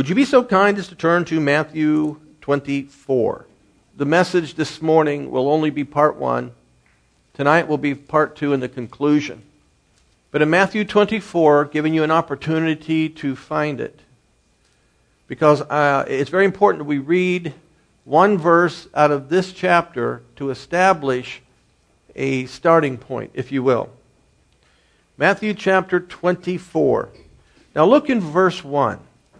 Would you be so kind as to turn to Matthew 24? The message this morning will only be part 1. Tonight will be part 2 and the conclusion. But in Matthew 24, giving you an opportunity to find it. Because it's very important that we read one verse out of this chapter to establish a starting point, if you will. Matthew chapter 24. Now look in verse 1.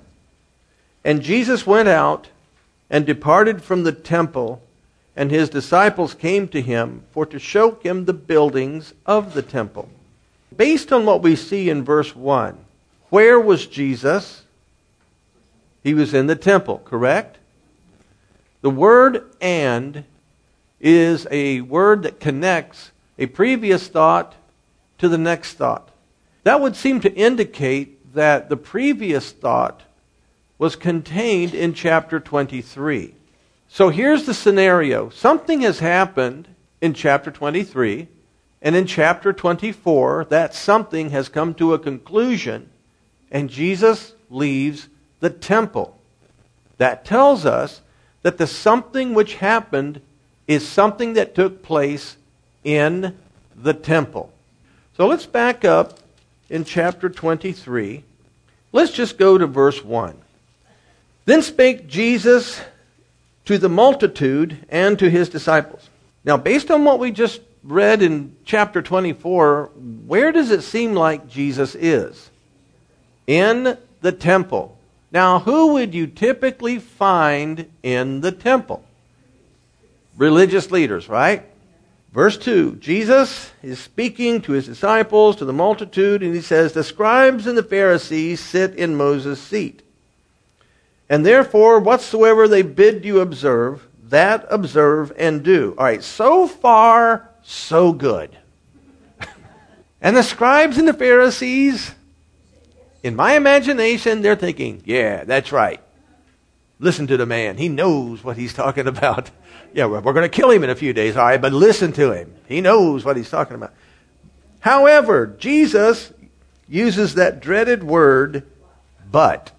And Jesus went out and departed from the temple, and his disciples came to him for to show him the buildings of the temple. Based on what we see in verse 1, where was Jesus? He was in the temple, correct? The word "and" is a word that connects a previous thought to the next thought. That would seem to indicate that the previous thought was contained in chapter 23. So here's the scenario. Something has happened in chapter 23, and in chapter 24, that something has come to a conclusion, and Jesus leaves the temple. That tells us that the something which happened is something that took place in the temple. So let's back up in chapter 23. Let's just go to verse 1. Then spake Jesus to the multitude and to his disciples. Now, based on what we just read in chapter 24, where does it seem like Jesus is? In the temple. Now, who would you typically find in the temple? Religious leaders, right? Verse 2, Jesus is speaking to his disciples, to the multitude, and he says, the scribes and the Pharisees sit in Moses' seat. And therefore, whatsoever they bid you observe, that observe and do. All right, so far, so good. And the scribes and the Pharisees, in my imagination, they're thinking, yeah, that's right. Listen to the man. He knows what he's talking about. Yeah, we're going to kill him in a few days, all right, but listen to him. He knows what he's talking about. However, Jesus uses that dreaded word, but.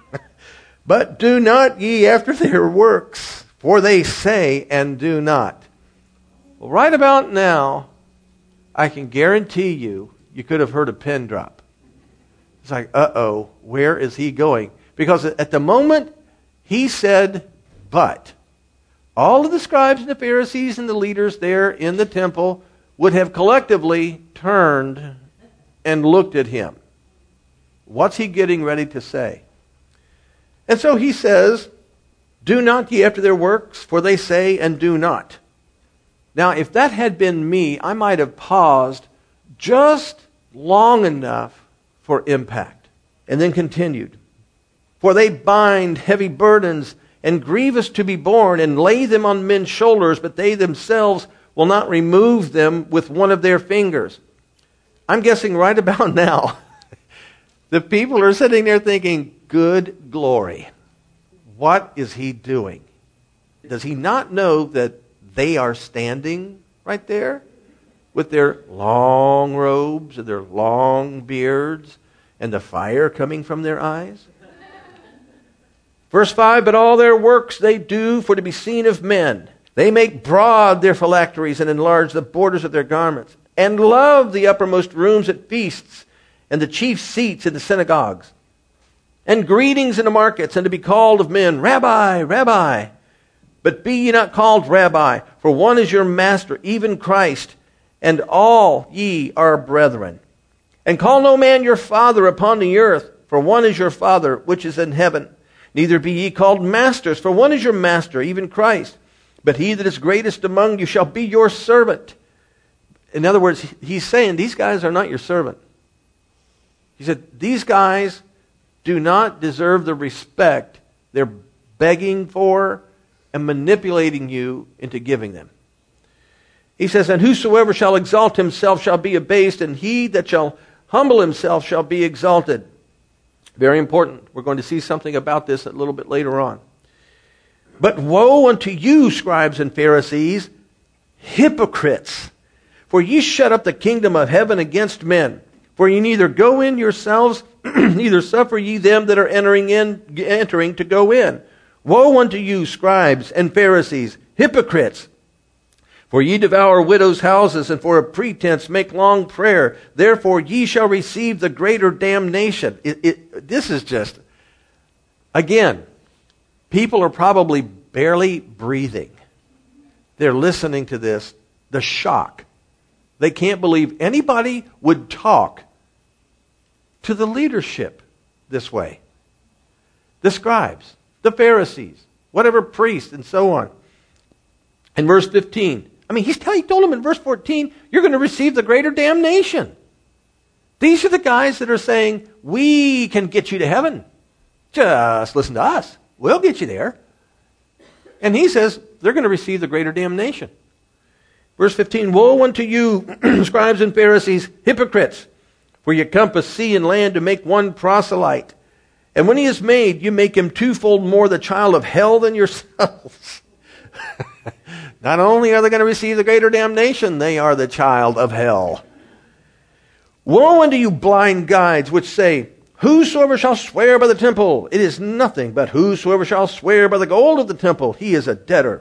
But do not ye after their works, for they say and do not. Well, right about now, I can guarantee you could have heard a pin drop. It's like, uh-oh, where is he going? Because at the moment he said, but, all of the scribes and the Pharisees and the leaders there in the temple would have collectively turned and looked at him. What's he getting ready to say? And so he says, do not ye after their works, for they say and do not. Now, if that had been me, I might have paused just long enough for impact. And then continued. For they bind heavy burdens and grievous to be borne, and lay them on men's shoulders, but they themselves will not remove them with one of their fingers. I'm guessing right about now, the people are sitting there thinking, good glory. What is he doing? Does he not know that they are standing right there with their long robes and their long beards and the fire coming from their eyes? Verse 5, but all their works they do for to be seen of men. They make broad their phylacteries and enlarge the borders of their garments, and love the uppermost rooms at feasts and the chief seats in the synagogues, and greetings in the markets, and to be called of men, Rabbi, Rabbi. But be ye not called Rabbi, for one is your master, even Christ, and all ye are brethren. And call no man your father upon the earth, for one is your Father, which is in heaven. Neither be ye called masters, for one is your master, even Christ. But he that is greatest among you shall be your servant. In other words, he's saying these guys are not your servant. He said, these guys do not deserve the respect they're begging for and manipulating you into giving them. He says, and whosoever shall exalt himself shall be abased, and he that shall humble himself shall be exalted. Very important. We're going to see something about this a little bit later on. But woe unto you, scribes and Pharisees, hypocrites! For ye shut up the kingdom of heaven against men. For ye neither go in yourselves, neither suffer ye them that are entering to go in. Woe unto you, scribes and Pharisees, hypocrites! For ye devour widows' houses, and for a pretense make long prayer. Therefore ye shall receive the greater damnation. This is just, again, people are probably barely breathing. They're listening to this, the shock. They can't believe anybody would talk to the leadership this way. The scribes, the Pharisees, whatever priests, and so on. In verse 15, he told them in verse 14, you're going to receive the greater damnation. These are the guys that are saying, we can get you to heaven. Just listen to us. We'll get you there. And he says, they're going to receive the greater damnation. Verse 15, woe unto you, scribes and Pharisees, hypocrites! For you compass sea and land to make one proselyte. And when he is made, you make him twofold more the child of hell than yourselves. Not only are they going to receive the greater damnation, they are the child of hell. Woe unto you, blind guides, which say, whosoever shall swear by the temple, it is nothing, but whosoever shall swear by the gold of the temple, he is a debtor.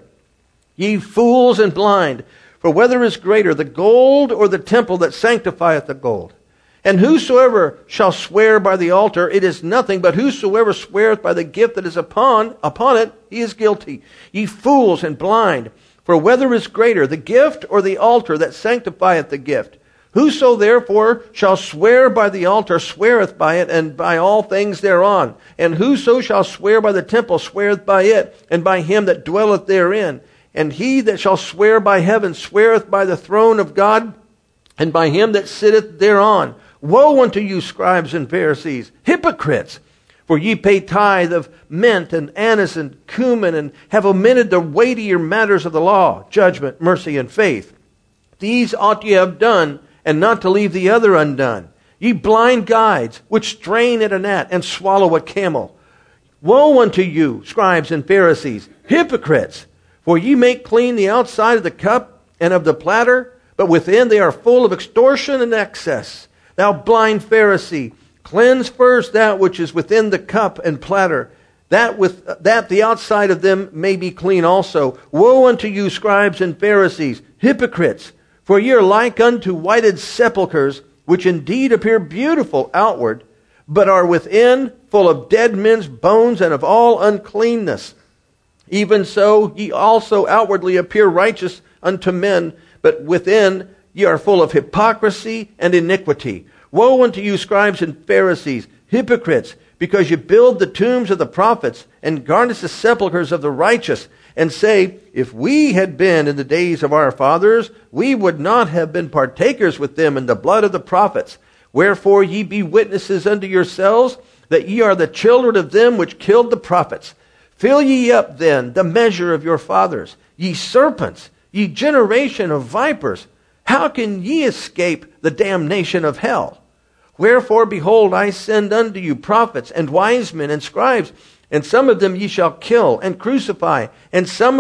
Ye fools and blind, for whether is greater, the gold or the temple that sanctifieth the gold? And whosoever shall swear by the altar, it is nothing, but whosoever sweareth by the gift that is upon it, he is guilty. Ye fools and blind, for whether is greater, the gift or the altar that sanctifieth the gift? Whoso therefore shall swear by the altar sweareth by it, and by all things thereon. And whoso shall swear by the temple sweareth by it, and by him that dwelleth therein. And he that shall swear by heaven sweareth by the throne of God, and by him that sitteth thereon. Woe unto you, scribes and Pharisees, hypocrites! For ye pay tithe of mint and anise and cumin, and have omitted the weightier matters of the law, judgment, mercy, and faith. These ought ye have done, and not to leave the other undone. Ye blind guides, which strain at a gnat and swallow a camel. Woe unto you, scribes and Pharisees, hypocrites! For ye make clean the outside of the cup and of the platter, but within they are full of extortion and excess. Thou blind Pharisee, cleanse first that which is within the cup and platter, that the outside of them may be clean also. Woe unto you, scribes and Pharisees, hypocrites! For ye are like unto whited sepulchres, which indeed appear beautiful outward, but are within full of dead men's bones and of all uncleanness. Even so ye also outwardly appear righteous unto men, but within ye are full of hypocrisy and iniquity. Woe unto you, scribes and Pharisees, hypocrites! Because you build the tombs of the prophets, and garnish the sepulchres of the righteous, and say, if we had been in the days of our fathers, we would not have been partakers with them in the blood of the prophets. Wherefore ye be witnesses unto yourselves, that ye are the children of them which killed the prophets. Fill ye up then the measure of your fathers. Ye serpents, ye generation of vipers, how can ye escape the damnation of hell? Wherefore, behold, I send unto you prophets and wise men and scribes, and some of them ye shall kill and crucify, and some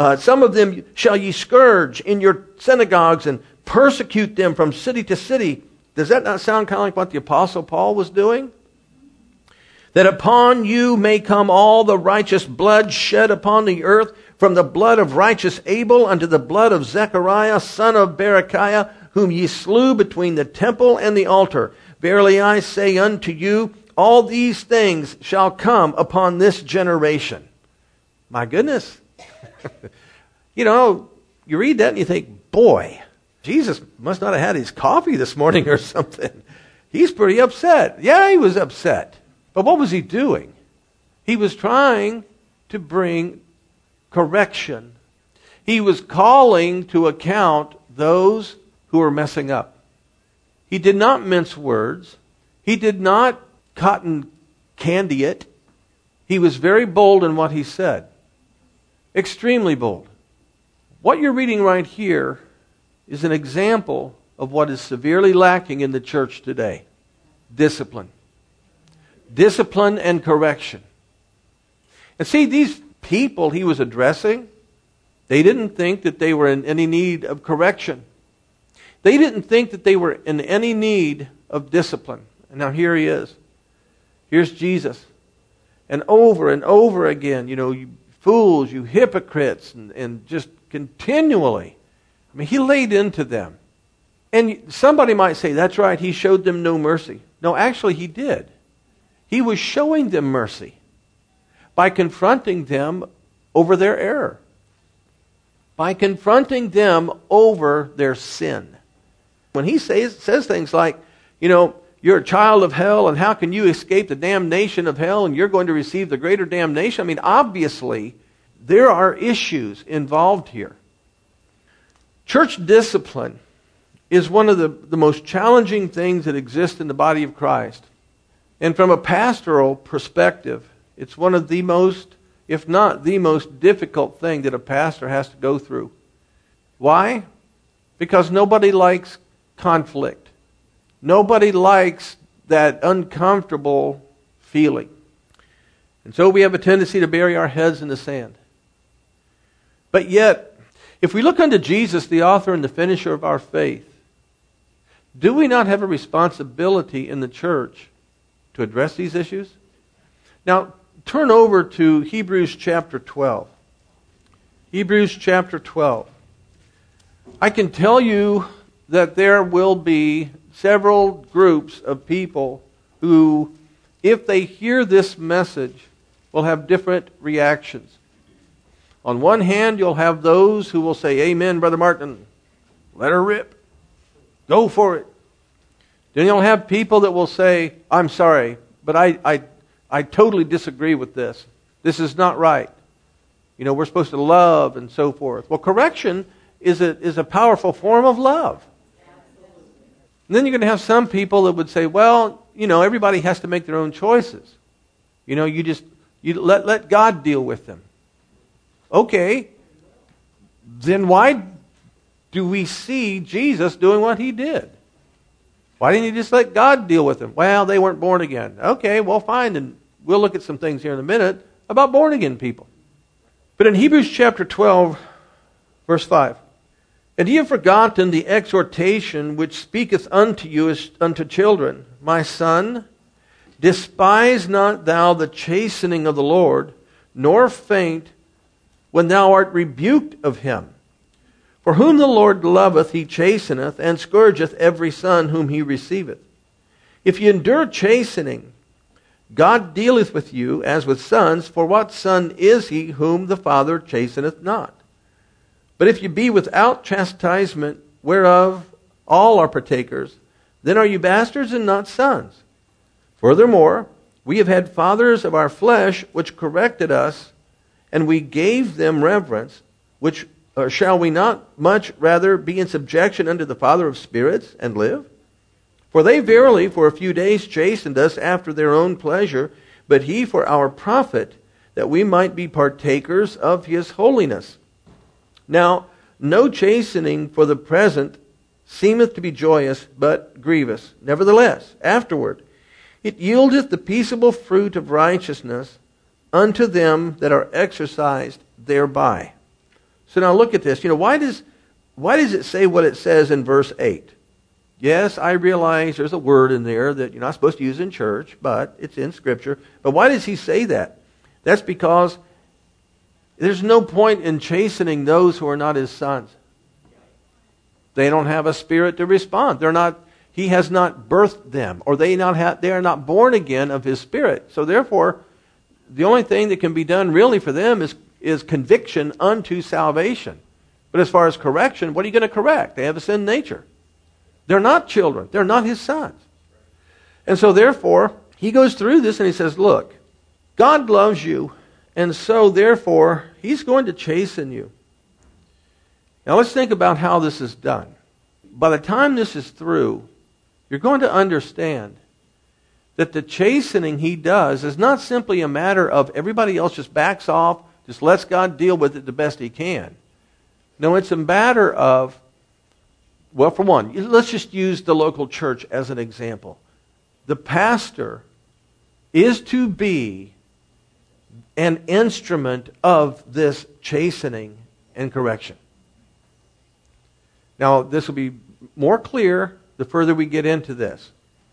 of them shall ye scourge in your synagogues and persecute them from city to city. Does that not sound kind of like what the Apostle Paul was doing? That upon you may come all the righteous blood shed upon the earth, from the blood of righteous Abel unto the blood of Zechariah, son of Berechiah, whom ye slew between the temple and the altar. Verily I say unto you, all these things shall come upon this generation. My goodness. You read that and you think, boy, Jesus must not have had his coffee this morning or something. He's pretty upset. Yeah, he was upset. But what was he doing? He was trying to bring correction. He was calling to account those who were messing up. He did not mince words. He did not cotton candy it. He was very bold in what he said. Extremely bold. What you're reading right here is an example of what is severely lacking in the church today. Discipline. Discipline and correction. And see, these people he was addressing, they didn't think that they were in any need of correction. They didn't think that they were in any need of discipline. And now here he is. Here's Jesus. And over again, you fools, you hypocrites, and just continually. I mean, he laid into them. And somebody might say, that's right, he showed them no mercy. No, actually he did. He was showing them mercy by confronting them over their error, by confronting them over their sin. When he says things like, you're a child of hell, and how can you escape the damnation of hell, and you're going to receive the greater damnation? I mean, obviously, there are issues involved here. Church discipline is one of the most challenging things that exist in the body of Christ. And from a pastoral perspective, it's one of the most, if not the most difficult thing that a pastor has to go through. Why? Because nobody likes conflict. Nobody likes that uncomfortable feeling. And so we have a tendency to bury our heads in the sand. But yet, if we look unto Jesus, the author and the finisher of our faith, do we not have a responsibility in the church to address these issues? Now, turn over to Hebrews chapter 12. Hebrews chapter 12. I can tell you that there will be several groups of people who, if they hear this message, will have different reactions. On one hand, you'll have those who will say, Amen, Brother Martin. Let her rip. Go for it. Then you'll have people that will say, I'm sorry, but I totally disagree with this. This is not right. We're supposed to love and so forth. Well, correction is a powerful form of love. And then you're going to have some people that would say, well, everybody has to make their own choices. You let God deal with them. Okay. Then why do we see Jesus doing what he did? Why didn't he just let God deal with them? Well, they weren't born again. Okay, well, fine. And we'll look at some things here in a minute about born again people. But in Hebrews chapter 12, verse 5, And ye have forgotten the exhortation which speaketh unto you as unto children. My son, despise not thou the chastening of the Lord, nor faint when thou art rebuked of him. For whom the Lord loveth, he chasteneth, and scourgeth every son whom he receiveth. If ye endure chastening, God dealeth with you as with sons, for what son is he whom the Father chasteneth not? But if ye be without chastisement, whereof all are partakers, then are you bastards and not sons. Furthermore, we have had fathers of our flesh which corrected us, and we gave them reverence, which shall we not much rather be in subjection unto the Father of spirits, and live? For they verily for a few days chastened us after their own pleasure, but he for our profit, that we might be partakers of his holiness. Now, no chastening for the present seemeth to be joyous, but grievous. Nevertheless, afterward, it yieldeth the peaceable fruit of righteousness unto them that are exercised thereby. So now look at this. Why does it say what it says in verse 8? Yes, I realize there's a word in there that you're not supposed to use in church, but it's in Scripture. But why does he say that? That's because there's no point in chastening those who are not his sons. They don't have a spirit to respond. He has not birthed them, or they are not born again of his spirit. So therefore, the only thing that can be done really for them is conviction unto salvation. But as far as correction, what are you going to correct? They have a sin nature. They're not children. They're not his sons. And so therefore, he goes through this and he says, look, God loves you, and so therefore, he's going to chasten you. Now let's think about how this is done. By the time this is through, you're going to understand that the chastening he does is not simply a matter of everybody else just backs off, just lets God deal with it the best he can. No, it's a matter of, well, for one, let's just use the local church as an example. The pastor is to be an instrument of this chastening and correction. Now, this will be more clear the further we get into this.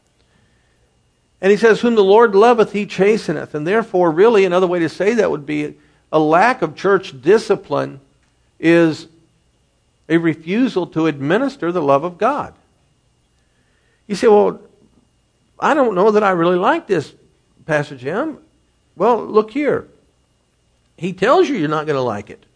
And he says, whom the Lord loveth, he chasteneth. And therefore, really, another way to say that would be a lack of church discipline is a refusal to administer the love of God. You say, well, I don't know that I really like this, Pastor Jim. Well, look here. He tells you you're not going to like it.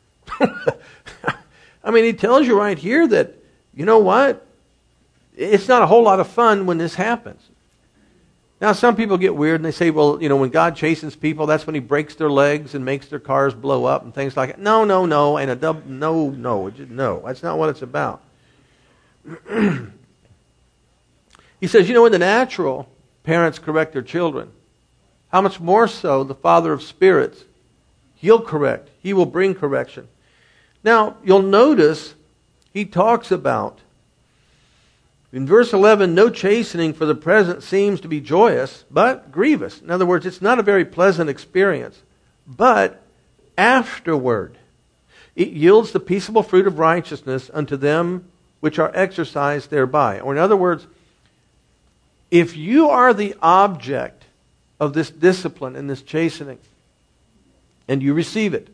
I mean, he tells you right here that, you know what? It's not a whole lot of fun when this happens. Now, some people get weird and they say, well, when God chastens people, that's when he breaks their legs and makes their cars blow up and things like that. No, and no. That's not what it's about. He says, in the natural, parents correct their children. How much more so the Father of spirits? He'll correct. He will bring correction. Now, you'll notice he talks about, in verse 11, no chastening for the present seems to be joyous, but grievous. In other words, it's not a very pleasant experience. But afterward, it yields the peaceable fruit of righteousness unto them which are exercised thereby. Or in other words, if you are the object of this discipline and this chastening, and you receive it,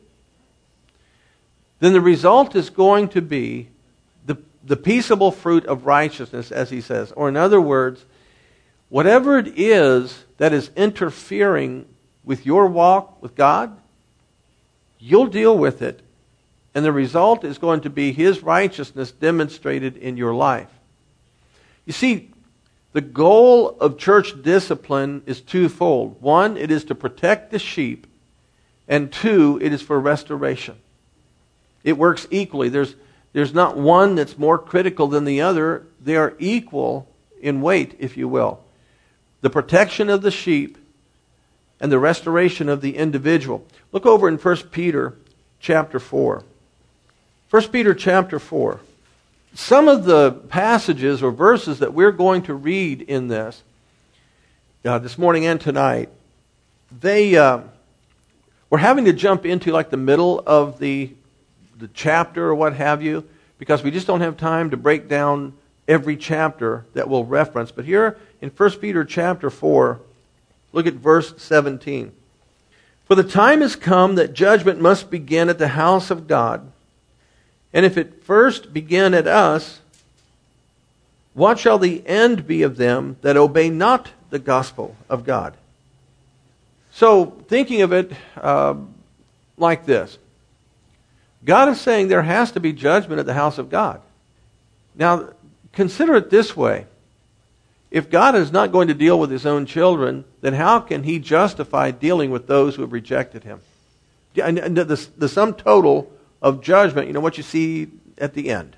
then the result is going to be the peaceable fruit of righteousness, as he says. Or in other words, whatever it is that is interfering with your walk with God, you'll deal with it. And the result is going to be his righteousness demonstrated in your life. You see, the goal of church discipline is twofold. One, it is to protect the sheep. And two, it is for restoration. It works equally. There's not one that's more critical than the other. They are equal in weight, if you will. The protection of the sheep and the restoration of the individual. Look over in 1 Peter chapter 4. 1 Peter chapter 4. Some of the passages or verses that we're going to read in this morning and tonight, we're having to jump into like the middle of the chapter or what have you, because we just don't have time to break down every chapter that we'll reference. But here in 1 Peter chapter 4, look at verse 17. For the time has come that judgment must begin at the house of God. And if it first begin at us, what shall the end be of them that obey not the gospel of God? So, thinking of it like this. God is saying there has to be judgment at the house of God. Now, consider it this way. If God is not going to deal with his own children, then how can he justify dealing with those who have rejected him? And the sum total of judgment, what you see at the end.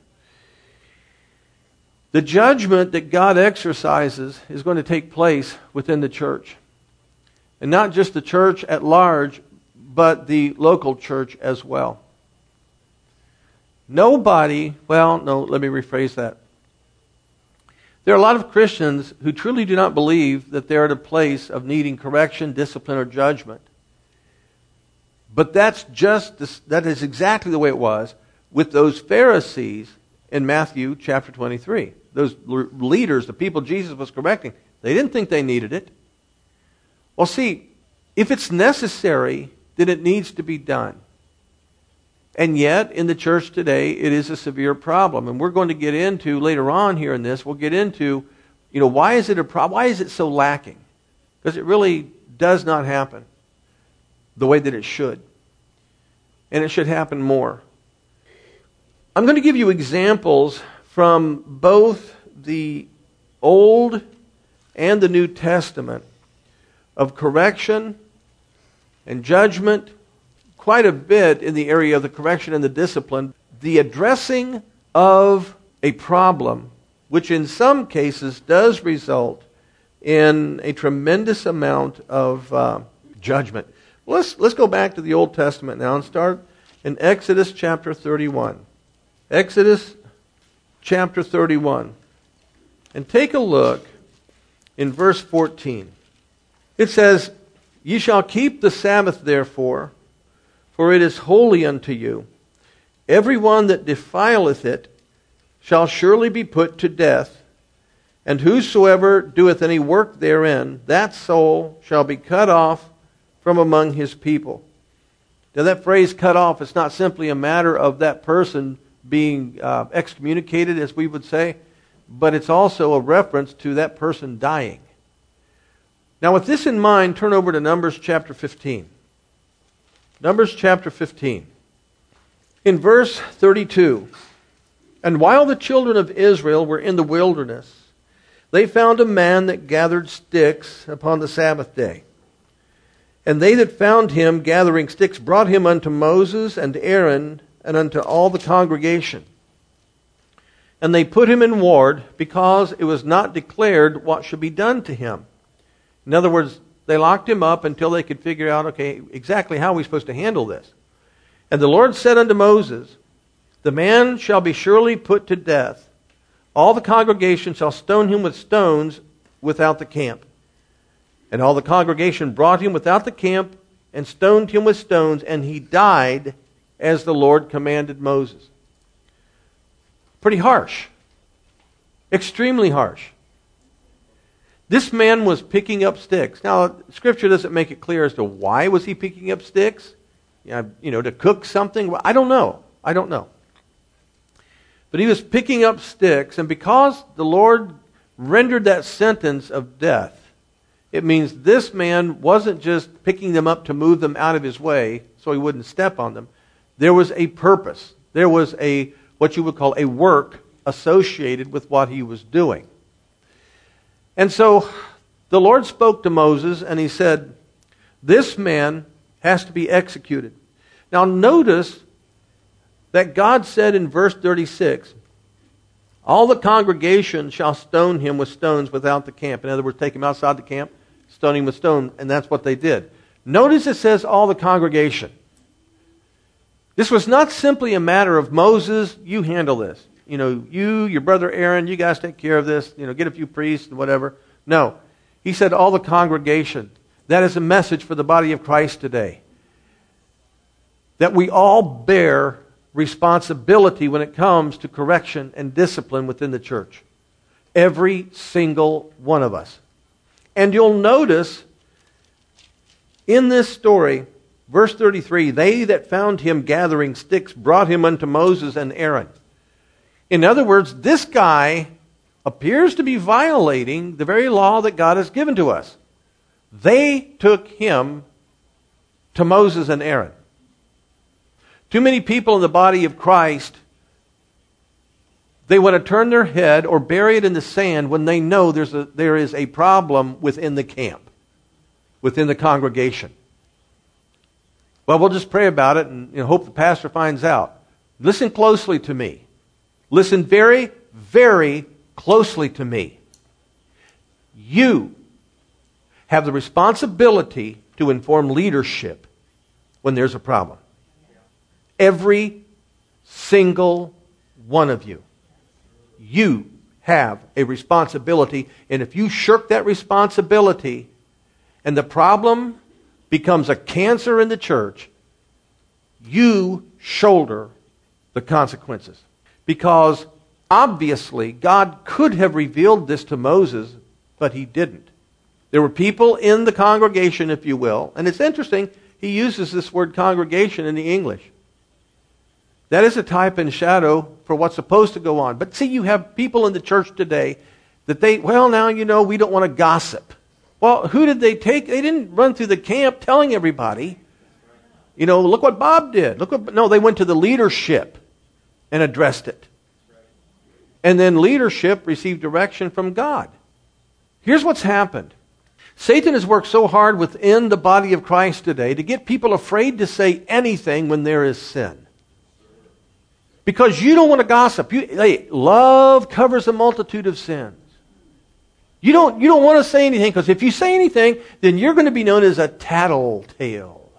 The judgment that God exercises is going to take place within the church. And not just the church at large, but the local church as well. Let me rephrase that. There are a lot of Christians who truly do not believe that they're at a place of needing correction, discipline, or judgment. But that is exactly the way it was with those Pharisees in Matthew chapter 23. Those leaders, the people Jesus was correcting, they didn't think they needed it. Well, see, if it's necessary, then it needs to be done. And yet, in the church today, it is a severe problem. And we're going to get into, later on here in this, we'll get into, why is it a problem? Why is it so lacking? Because it really does not happen the way that it should. And it should happen more. I'm going to give you examples from both the Old and the New Testament of correction and judgment, quite a bit in the area of the correction and the discipline, the addressing of a problem, which in some cases does result in a tremendous amount of judgment. Let's go back to the Old Testament now and start in Exodus chapter 31. Exodus chapter 31. And take a look in verse 14. It says, Ye shall keep the Sabbath therefore, for it is holy unto you. Every one that defileth it shall surely be put to death, And whosoever doeth any work therein, that soul shall be cut off from among his people. Now that phrase cut off, it's not simply a matter of that person being excommunicated, as we would say, but it's also a reference to that person dying. Now with this in mind, turn over to Numbers chapter 15. Numbers chapter 15. In verse 32, and while the children of Israel were in the wilderness, they found a man that gathered sticks upon the Sabbath day. And they that found him gathering sticks brought him unto Moses and Aaron and unto all the congregation. And they put him in ward, because it was not declared what should be done to him. In other words, they locked him up until they could figure out, okay, exactly how are we supposed to handle this? And the Lord said unto Moses, the man shall be surely put to death. All the congregation shall stone him with stones without the camp. And all the congregation brought him without the camp and stoned him with stones, and he died as the Lord commanded Moses. Pretty harsh. Extremely harsh. This man was picking up sticks. Now, Scripture doesn't make it clear as to why was he picking up sticks. To cook something. I don't know. But he was picking up sticks, and because the Lord rendered that sentence of death, it means this man wasn't just picking them up to move them out of his way so he wouldn't step on them. There was a purpose. There was what you would call a work associated with what he was doing. And so the Lord spoke to Moses and he said, this man has to be executed. Now notice that God said in verse 36, all the congregation shall stone him with stones without the camp. In other words, take him outside the camp, stone him with stone, and that's what they did. Notice it says all the congregation. This was not simply a matter of Moses, you handle this. Your brother Aaron, you guys take care of this. Get a few priests and whatever. No. He said all the congregation. That is a message for the body of Christ today. That we all bear responsibility when it comes to correction and discipline within the church. Every single one of us. And you'll notice in this story, verse 33, they that found him gathering sticks brought him unto Moses and Aaron. In other words, this guy appears to be violating the very law that God has given to us. They took him to Moses and Aaron. Too many people in the body of Christ, they want to turn their head or bury it in the sand when they know there is a problem within the camp, within the congregation. Well, we'll just pray about it and hope the pastor finds out. Listen closely to me. Listen very, very closely to me. You have the responsibility to inform leadership when there's a problem. Every single one of you. You have a responsibility, and if you shirk that responsibility and the problem becomes a cancer in the church, you shoulder the consequences. Because obviously God could have revealed this to Moses, but he didn't. There were people in the congregation, if you will, and it's interesting, he uses this word congregation in the English. That is a type and shadow for what's supposed to go on. But see, you have people in the church today that we don't want to gossip. Well, who did they take? They didn't run through the camp telling everybody, look what Bob did. No, they went to the leadership and addressed it. And then leadership received direction from God. Here's what's happened. Satan has worked so hard within the body of Christ today to get people afraid to say anything when there is sin. Because you don't want to gossip. Love covers a multitude of sins. You don't want to say anything, because if you say anything, then you're going to be known as a tattletale.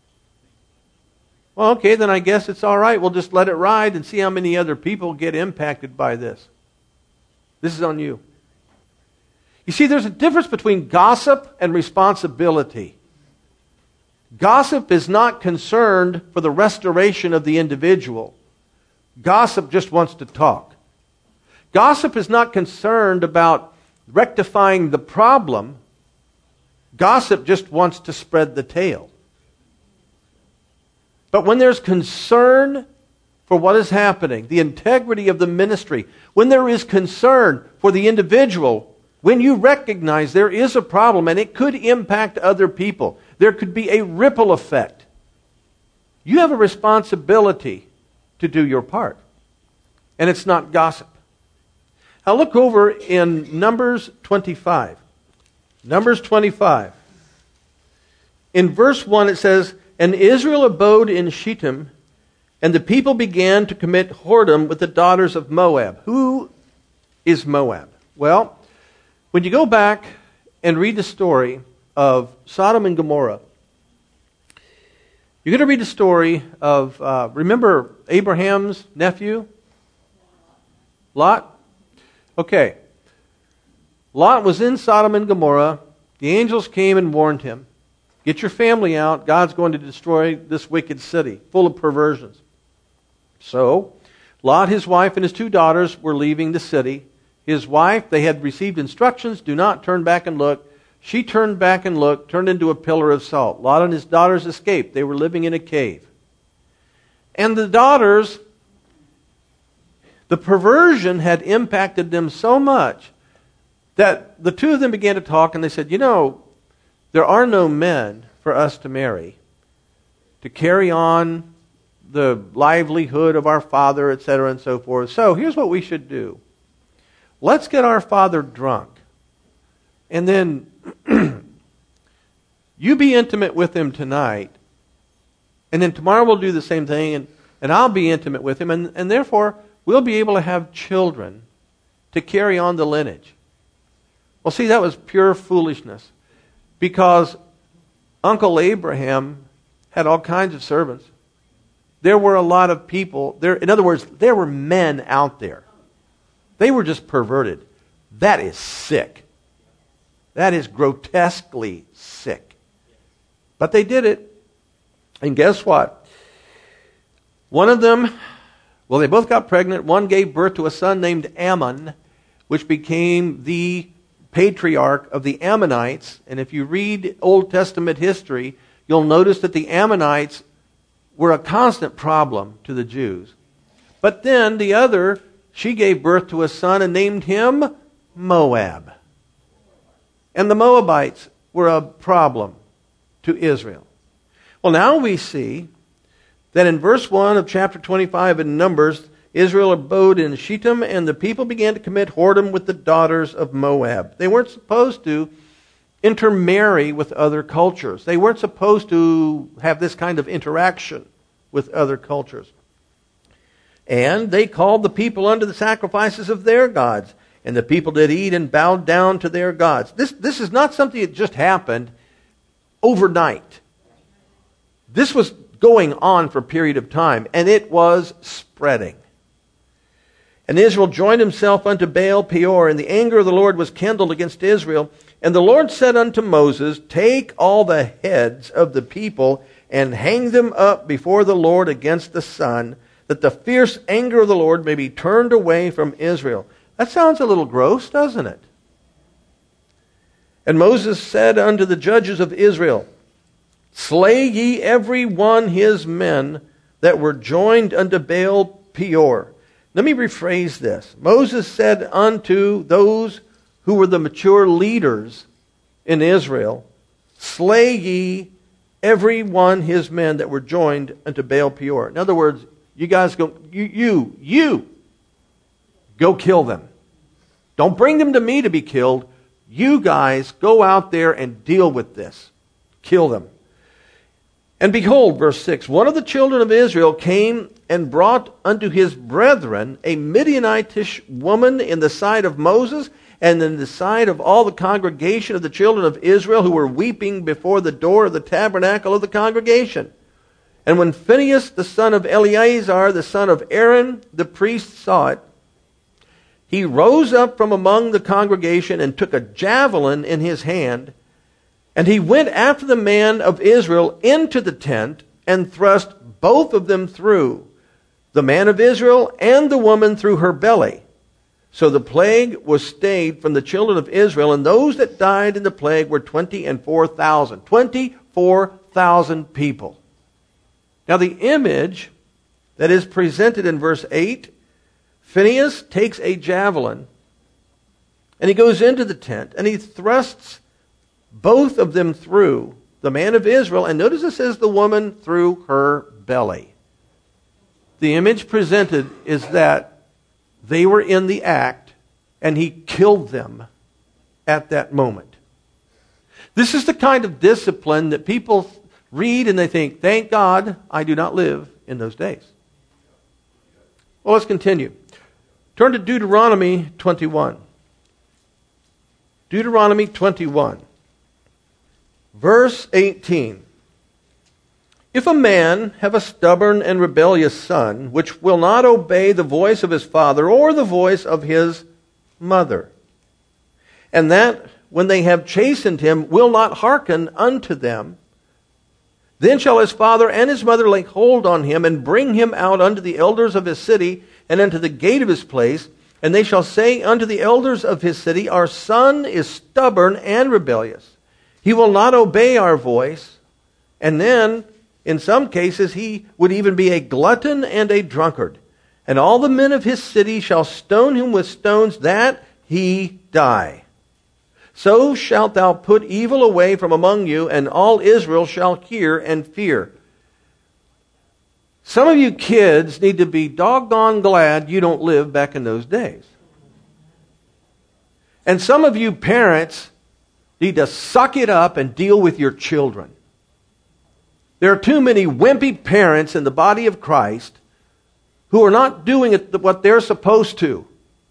Well, okay, then I guess it's all right. We'll just let it ride and see how many other people get impacted by this. This is on you. You see, there's a difference between gossip and responsibility. Gossip is not concerned for the restoration of the individual. Gossip just wants to talk. Gossip is not concerned about rectifying the problem. Gossip just wants to spread the tale. But when there's concern for what is happening, the integrity of the ministry, when there is concern for the individual, when you recognize there is a problem and it could impact other people, there could be a ripple effect, you have a responsibility to do your part. And it's not gossip. Now look over in Numbers 25. Numbers 25. In verse 1 it says, "And Israel abode in Shittim, and the people began to commit whoredom with the daughters of Moab." Who is Moab? Well, when you go back and read the story of Sodom and Gomorrah, you're going to read the story of, remember Abraham's nephew? Lot? Okay. Lot was in Sodom and Gomorrah. The angels came and warned him, "Get your family out. God's going to destroy this wicked city, full of perversions." So, Lot, his wife, and his 2 daughters were leaving the city. His wife, they had received instructions, do not turn back and look. She turned back and looked, turned into a pillar of salt. Lot and his daughters escaped. They were living in a cave. And the daughters, the perversion had impacted them so much that the 2 of them began to talk, and they said, there are no men for us to marry to carry on the livelihood of our father, etc., and so forth. So here's what we should do. Let's get our father drunk, and then you be intimate with him tonight, and then tomorrow we'll do the same thing, and I'll be intimate with him, and therefore we'll be able to have children to carry on the lineage. Well, see, that was pure foolishness, because Uncle Abraham had all kinds of servants. There were a lot of people. In other words, there were men out there. They were just perverted. That is sick. That is grotesquely sick. But they did it. And guess what? One of them, well, they both got pregnant. One gave birth to a son named Ammon, which became the patriarch of the Ammonites. And if you read Old Testament history, you'll notice that the Ammonites were a constant problem to the Jews. But then the other, she gave birth to a son and named him Moab. And the Moabites were a problem to Israel. Well, now we see that in verse 1 of chapter 25 in Numbers, Israel abode in Shittim, and the people began to commit whoredom with the daughters of Moab. They weren't supposed to intermarry with other cultures. They weren't supposed to have this kind of interaction with other cultures. And they called the people unto the sacrifices of their gods. And the people did eat and bowed down to their gods. This is not something that just happened overnight. This was going on for a period of time, and it was spreading. And Israel joined himself unto Baal Peor, and the anger of the Lord was kindled against Israel. And the Lord said unto Moses, "Take all the heads of the people and hang them up before the Lord against the sun, that the fierce anger of the Lord may be turned away from Israel." That sounds a little gross, doesn't it? And Moses said unto the judges of Israel, "Slay ye every one his men that were joined unto Baal Peor." Let me rephrase this. Moses said unto those who were the mature leaders in Israel, "Slay ye every one his men that were joined unto Baal Peor." In other words, you guys go, you go kill them. Don't bring them to me to be killed. You guys go out there and deal with this. Kill them. And behold, verse 6, one of the children of Israel came and brought unto his brethren a Midianitish woman in the sight of Moses and in the sight of all the congregation of the children of Israel, who were weeping before the door of the tabernacle of the congregation. And when Phinehas the son of Eleazar, the son of Aaron, the priest, saw it, he rose up from among the congregation and took a javelin in his hand, and he went after the man of Israel into the tent and thrust both of them through, the man of Israel and the woman through her belly, So the plague was stayed from the children of Israel, and those that died in the plague were 24,000. 24,000 people. Now the image that is presented in verse 8, Phinehas takes a javelin, and he goes into the tent, and he thrusts both of them through the man of Israel, and notice it says the woman through her belly. The image presented is that they were in the act, and he killed them at that moment. This is the kind of discipline that people read and they think, thank God I do not live in those days. Well, let's continue. Turn to Deuteronomy 21. Deuteronomy 21. Verse 18. If a man have a stubborn and rebellious son, which will not obey the voice of his father or the voice of his mother, and that when they have chastened him will not hearken unto them, then shall his father and his mother lay hold on him and bring him out unto the elders of his city and unto the gate of his place, and they shall say unto the elders of his city, our son is stubborn and rebellious. He will not obey our voice. And then, in some cases, he would even be a glutton and a drunkard. And all the men of his city shall stone him with stones that he die. So shalt thou put evil away from among you, and all Israel shall hear and fear. Some of you kids need to be doggone glad you don't live back in those days. And some of you parents need to suck it up and deal with your children. There are too many wimpy parents in the body of Christ who are not doing what they're supposed to.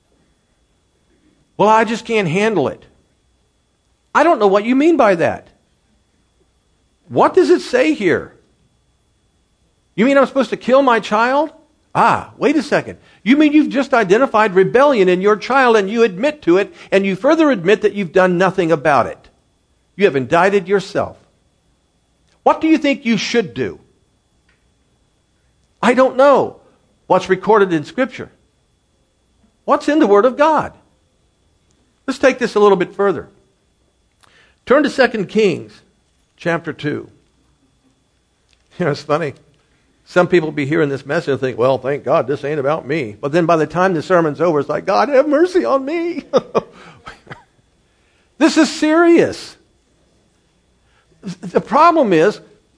Well, I just can't handle it. I don't know what you mean by that. What does it say here? You mean I'm supposed to kill my child? Wait a second. You mean you've just identified rebellion in your child and you admit to it, and you further admit that you've done nothing about it. You have indicted yourself. What do you think you should do? I don't know what's recorded in Scripture. What's in the Word of God? Let's take this a little bit further. Turn to 2 Kings chapter 2. It's funny. Some people be hearing this message and think, well, thank God this ain't about me. But then by the time the sermon's over, it's like, God, have mercy on me. This is serious. The problem is,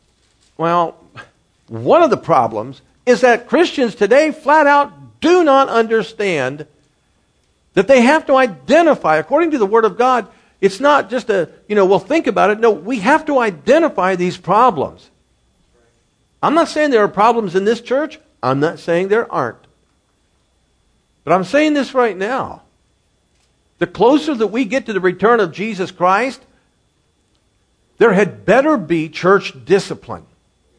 one of the problems is that Christians today flat out do not understand that they have to identify, according to the Word of God, it's not just we'll think about it. No, we have to identify these problems. I'm not saying there are problems in this church. I'm not saying there aren't. But I'm saying this right now. The closer that we get to the return of Jesus Christ, there had better be church discipline.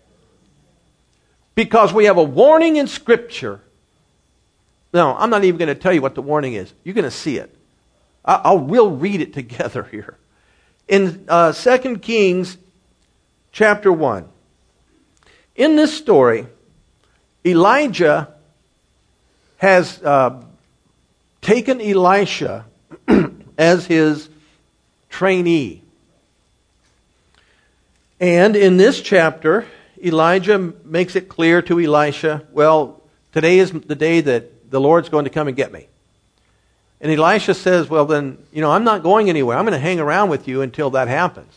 Because we have a warning in Scripture. No, I'm not even going to tell you what the warning is. You're going to see it. We'll read it together here. In 2 Kings chapter 1. In this story, Elijah has taken Elisha as his trainee. And in this chapter, Elijah makes it clear to Elisha, well, today is the day that the Lord's going to come and get me. And Elisha says, well then, I'm not going anywhere. I'm going to hang around with you until that happens.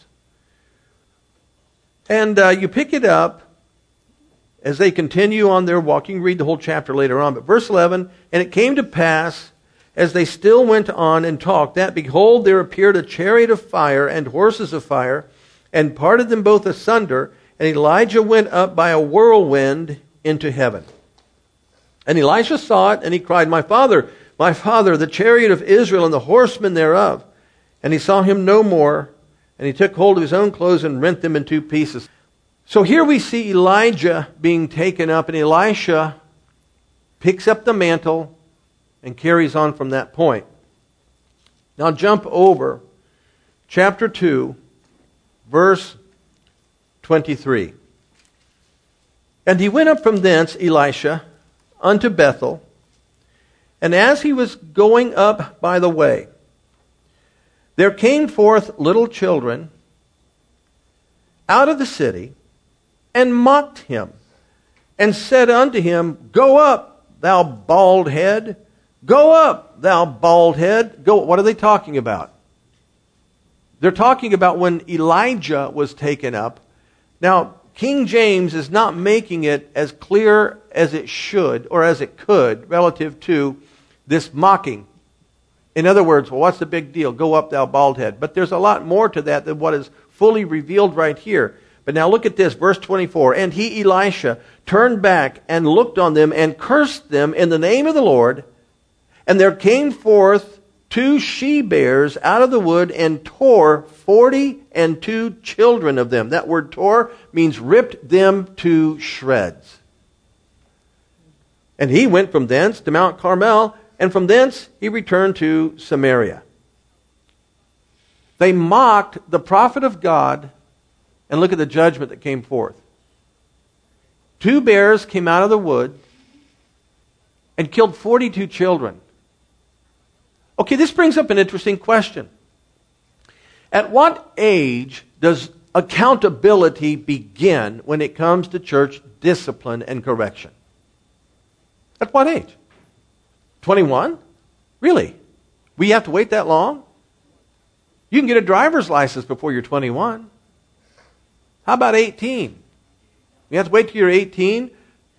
And you pick it up as they continue on their walk. You can read the whole chapter later on. But verse 11, and it came to pass, as they still went on and talked, that behold, there appeared a chariot of fire and horses of fire, and parted them both asunder, and Elijah went up by a whirlwind into heaven. And Elisha saw it, and he cried, my father, the chariot of Israel and the horsemen thereof. And he saw him no more, and he took hold of his own clothes and rent them in two pieces. So here we see Elijah being taken up, and Elisha picks up the mantle and carries on from that point. Now jump over chapter 2, verse 23. And he went up from thence, Elisha, unto Bethel, And as he was going up by the way, there came forth little children out of the city, and mocked him, and said unto him, Go up, thou bald head. Go up, thou bald head. Go. What are they talking about? They're talking about when Elijah was taken up. Now, King James is not making it as clear as it should, or as it could, relative to this mocking. In other words, well, what's the big deal? Go up, thou bald head. But there's a lot more to that than what is fully revealed right here. But now look at this, verse 24. And he, Elisha, turned back and looked on them and cursed them in the name of the Lord. And there came forth 2 she-bears out of the wood and tore 42 children of them. That word tore means ripped them to shreds. And he went from thence to Mount Carmel, and from thence he returned to Samaria. They mocked the prophet of God, and look at the judgment that came forth. 2 bears came out of the wood and killed 42 children. Okay, this brings up an interesting question. At what age does accountability begin when it comes to church discipline and correction? At what age? 21? Really? We have to wait that long? You can get a driver's license before you're 21. How about 18? You have to wait till you're 18?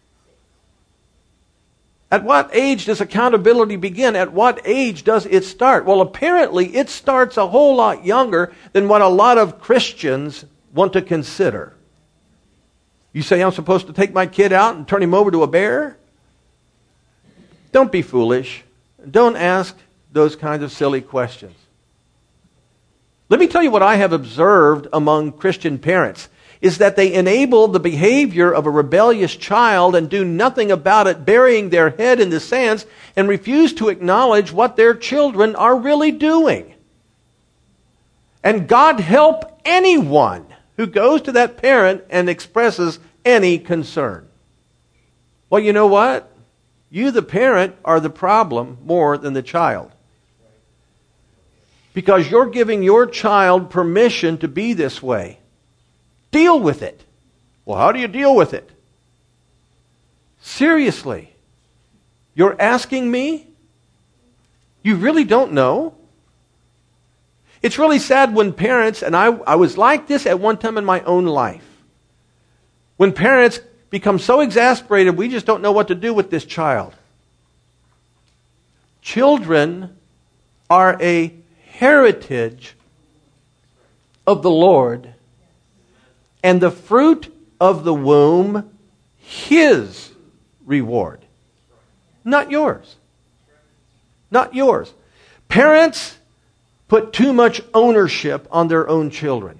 At what age does accountability begin? At what age does it start? Well, apparently it starts a whole lot younger than what a lot of Christians want to consider. You say I'm supposed to take my kid out and turn him over to a bear? Don't be foolish. Don't ask those kinds of silly questions. Let me tell you what I have observed among Christian parents is that they enable the behavior of a rebellious child and do nothing about it, burying their head in the sands, and refuse to acknowledge what their children are really doing. And God help anyone who goes to that parent and expresses any concern. Well, you know what? You, the parent, are the problem more than the child. Because you're giving your child permission to be this way. Deal with it. Well, how do you deal with it? Seriously. You're asking me? You really don't know? It's really sad when parents, and I was like this at one time in my own life, when parents become so exasperated, we just don't know what to do with this child. Children are a heritage of the Lord, and the fruit of the womb, His reward. Not yours. Not yours. Parents put too much ownership on their own children.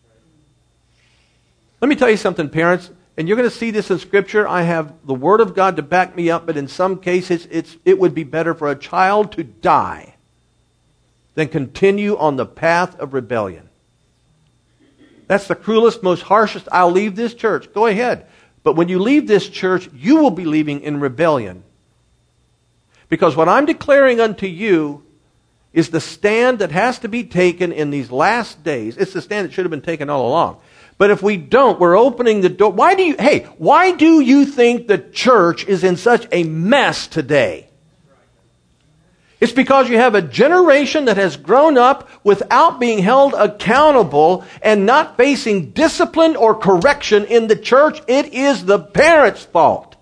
Let me tell you something, parents, and you're going to see this in Scripture. I have the Word of God to back me up, but in some cases it would be better for a child to die than continue on the path of rebellion. That's the cruelest, most harshest. I'll leave this church. Go ahead. But when you leave this church, you will be leaving in rebellion. Because what I'm declaring unto you is the stand that has to be taken in these last days. It's the stand that should have been taken all along. But if we don't, we're opening the door. Why do you think the church is in such a mess today? It's because you have a generation that has grown up without being held accountable and not facing discipline or correction in the church. It is the parents' fault.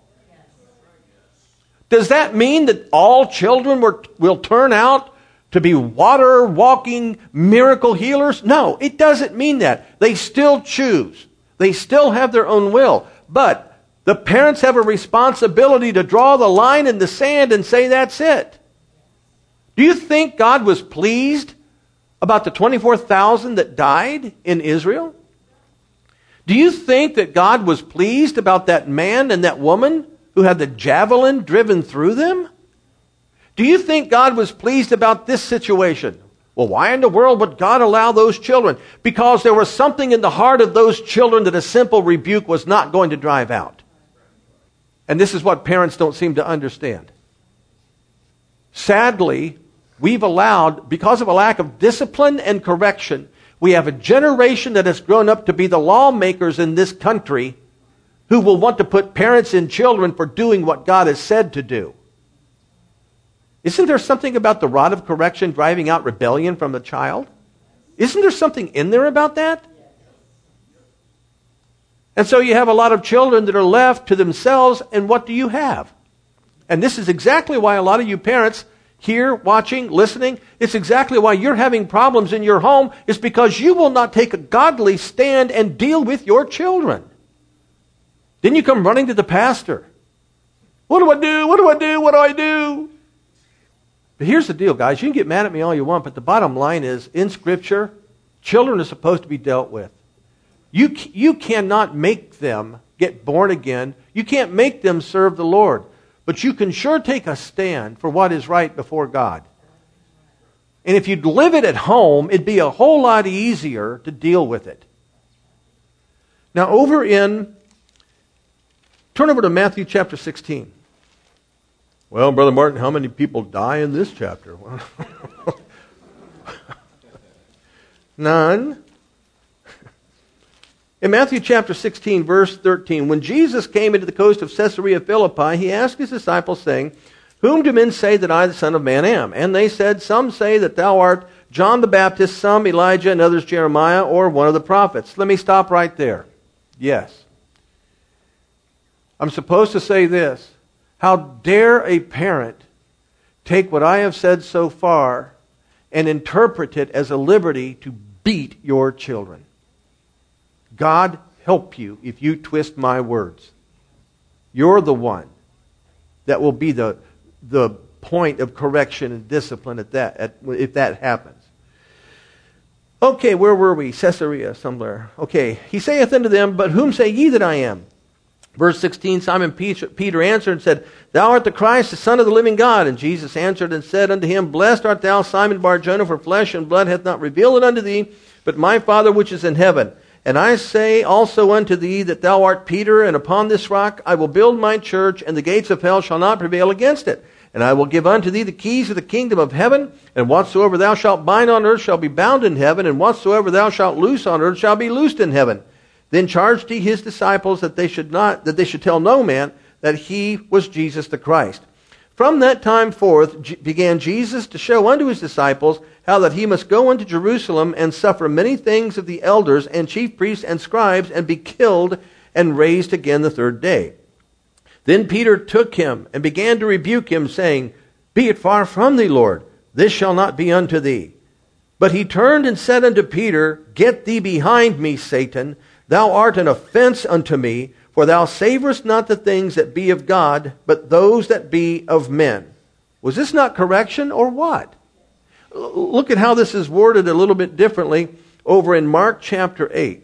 Does that mean that all children will turn out to be water-walking miracle healers? No, it doesn't mean that. They still choose. They still have their own will. But the parents have a responsibility to draw the line in the sand and say, that's it. Do you think God was pleased about the 24,000 that died in Israel? Do you think that God was pleased about that man and that woman who had the javelin driven through them? Do you think God was pleased about this situation? Well, why in the world would God allow those children? Because there was something in the heart of those children that a simple rebuke was not going to drive out. And this is what parents don't seem to understand. Sadly, we've allowed, because of a lack of discipline and correction, we have a generation that has grown up to be the lawmakers in this country who will want to put parents and children for doing what God has said to do. Isn't there something about the rod of correction driving out rebellion from the child? Isn't there something in there about that? And so you have a lot of children that are left to themselves, and what do you have? And this is exactly why a lot of you parents here, watching, listening, it's exactly why you're having problems in your home, is because you will not take a godly stand and deal with your children. Then you come running to the pastor. What do I do? What do I do? What do I do? But here's the deal, guys. You can get mad at me all you want, but the bottom line is, in Scripture, children are supposed to be dealt with. You cannot make them get born again. You can't make them serve the Lord. But you can sure take a stand for what is right before God. And if you'd live it at home, it'd be a whole lot easier to deal with it. Now turn over to Matthew chapter 16. Well, Brother Martin, how many people die in this chapter? None. In Matthew chapter 16, verse 13, when Jesus came into the coast of Caesarea Philippi, he asked his disciples, saying, Whom do men say that I, the Son of Man, am? And they said, Some say that thou art John the Baptist, some Elijah, and others Jeremiah, or one of the prophets. Let me stop right there. Yes. I'm supposed to say this. How dare a parent take what I have said so far and interpret it as a liberty to beat your children? God help you if you twist my words. You're the one that will be the point of correction and discipline if that happens. Okay, where were we? Caesarea, somewhere. Okay, he saith unto them, But whom say ye that I am? Verse 16, Simon Peter answered and said, Thou art the Christ, the Son of the living God. And Jesus answered and said unto him, Blessed art thou, Simon Bar-Jonah, for flesh and blood hath not revealed it unto thee, but my Father which is in heaven. And I say also unto thee that thou art Peter, and upon this rock I will build my church, and the gates of hell shall not prevail against it. And I will give unto thee the keys of the kingdom of heaven, and whatsoever thou shalt bind on earth shall be bound in heaven, and whatsoever thou shalt loose on earth shall be loosed in heaven. Then charged he his disciples that they should tell no man that he was Jesus the Christ. From that time forth began Jesus to show unto his disciples how that he must go unto Jerusalem and suffer many things of the elders and chief priests and scribes, and be killed and raised again the third day. Then Peter took him and began to rebuke him, saying, Be it far from thee, Lord, this shall not be unto thee. But he turned and said unto Peter, Get thee behind me, Satan. Thou art an offense unto me, for thou savorest not the things that be of God, but those that be of men. Was this not correction or what? Look at how this is worded a little bit differently over in Mark chapter 8.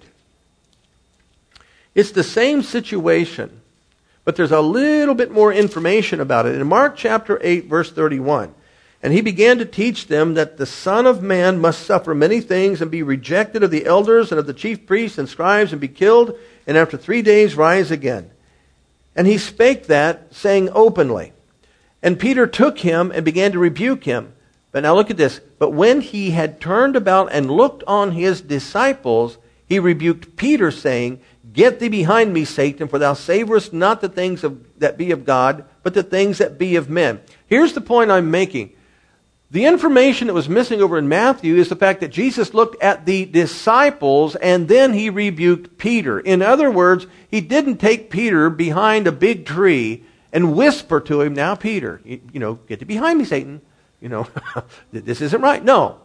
It's the same situation, but there's a little bit more information about it. In Mark chapter 8, verse 31, And he began to teach them that the Son of Man must suffer many things and be rejected of the elders and of the chief priests and scribes and be killed, and after 3 days rise again. And he spake that, saying openly. And Peter took him and began to rebuke him. But now look at this. But when he had turned about and looked on his disciples, he rebuked Peter, saying, Get thee behind me, Satan, for thou savorest not the things that be of God, but the things that be of men. Here's the point I'm making. The information that was missing over in Matthew is the fact that Jesus looked at the disciples and then he rebuked Peter. In other words, he didn't take Peter behind a big tree and whisper to him, Now, Peter, get thee behind me, Satan. This isn't right. No.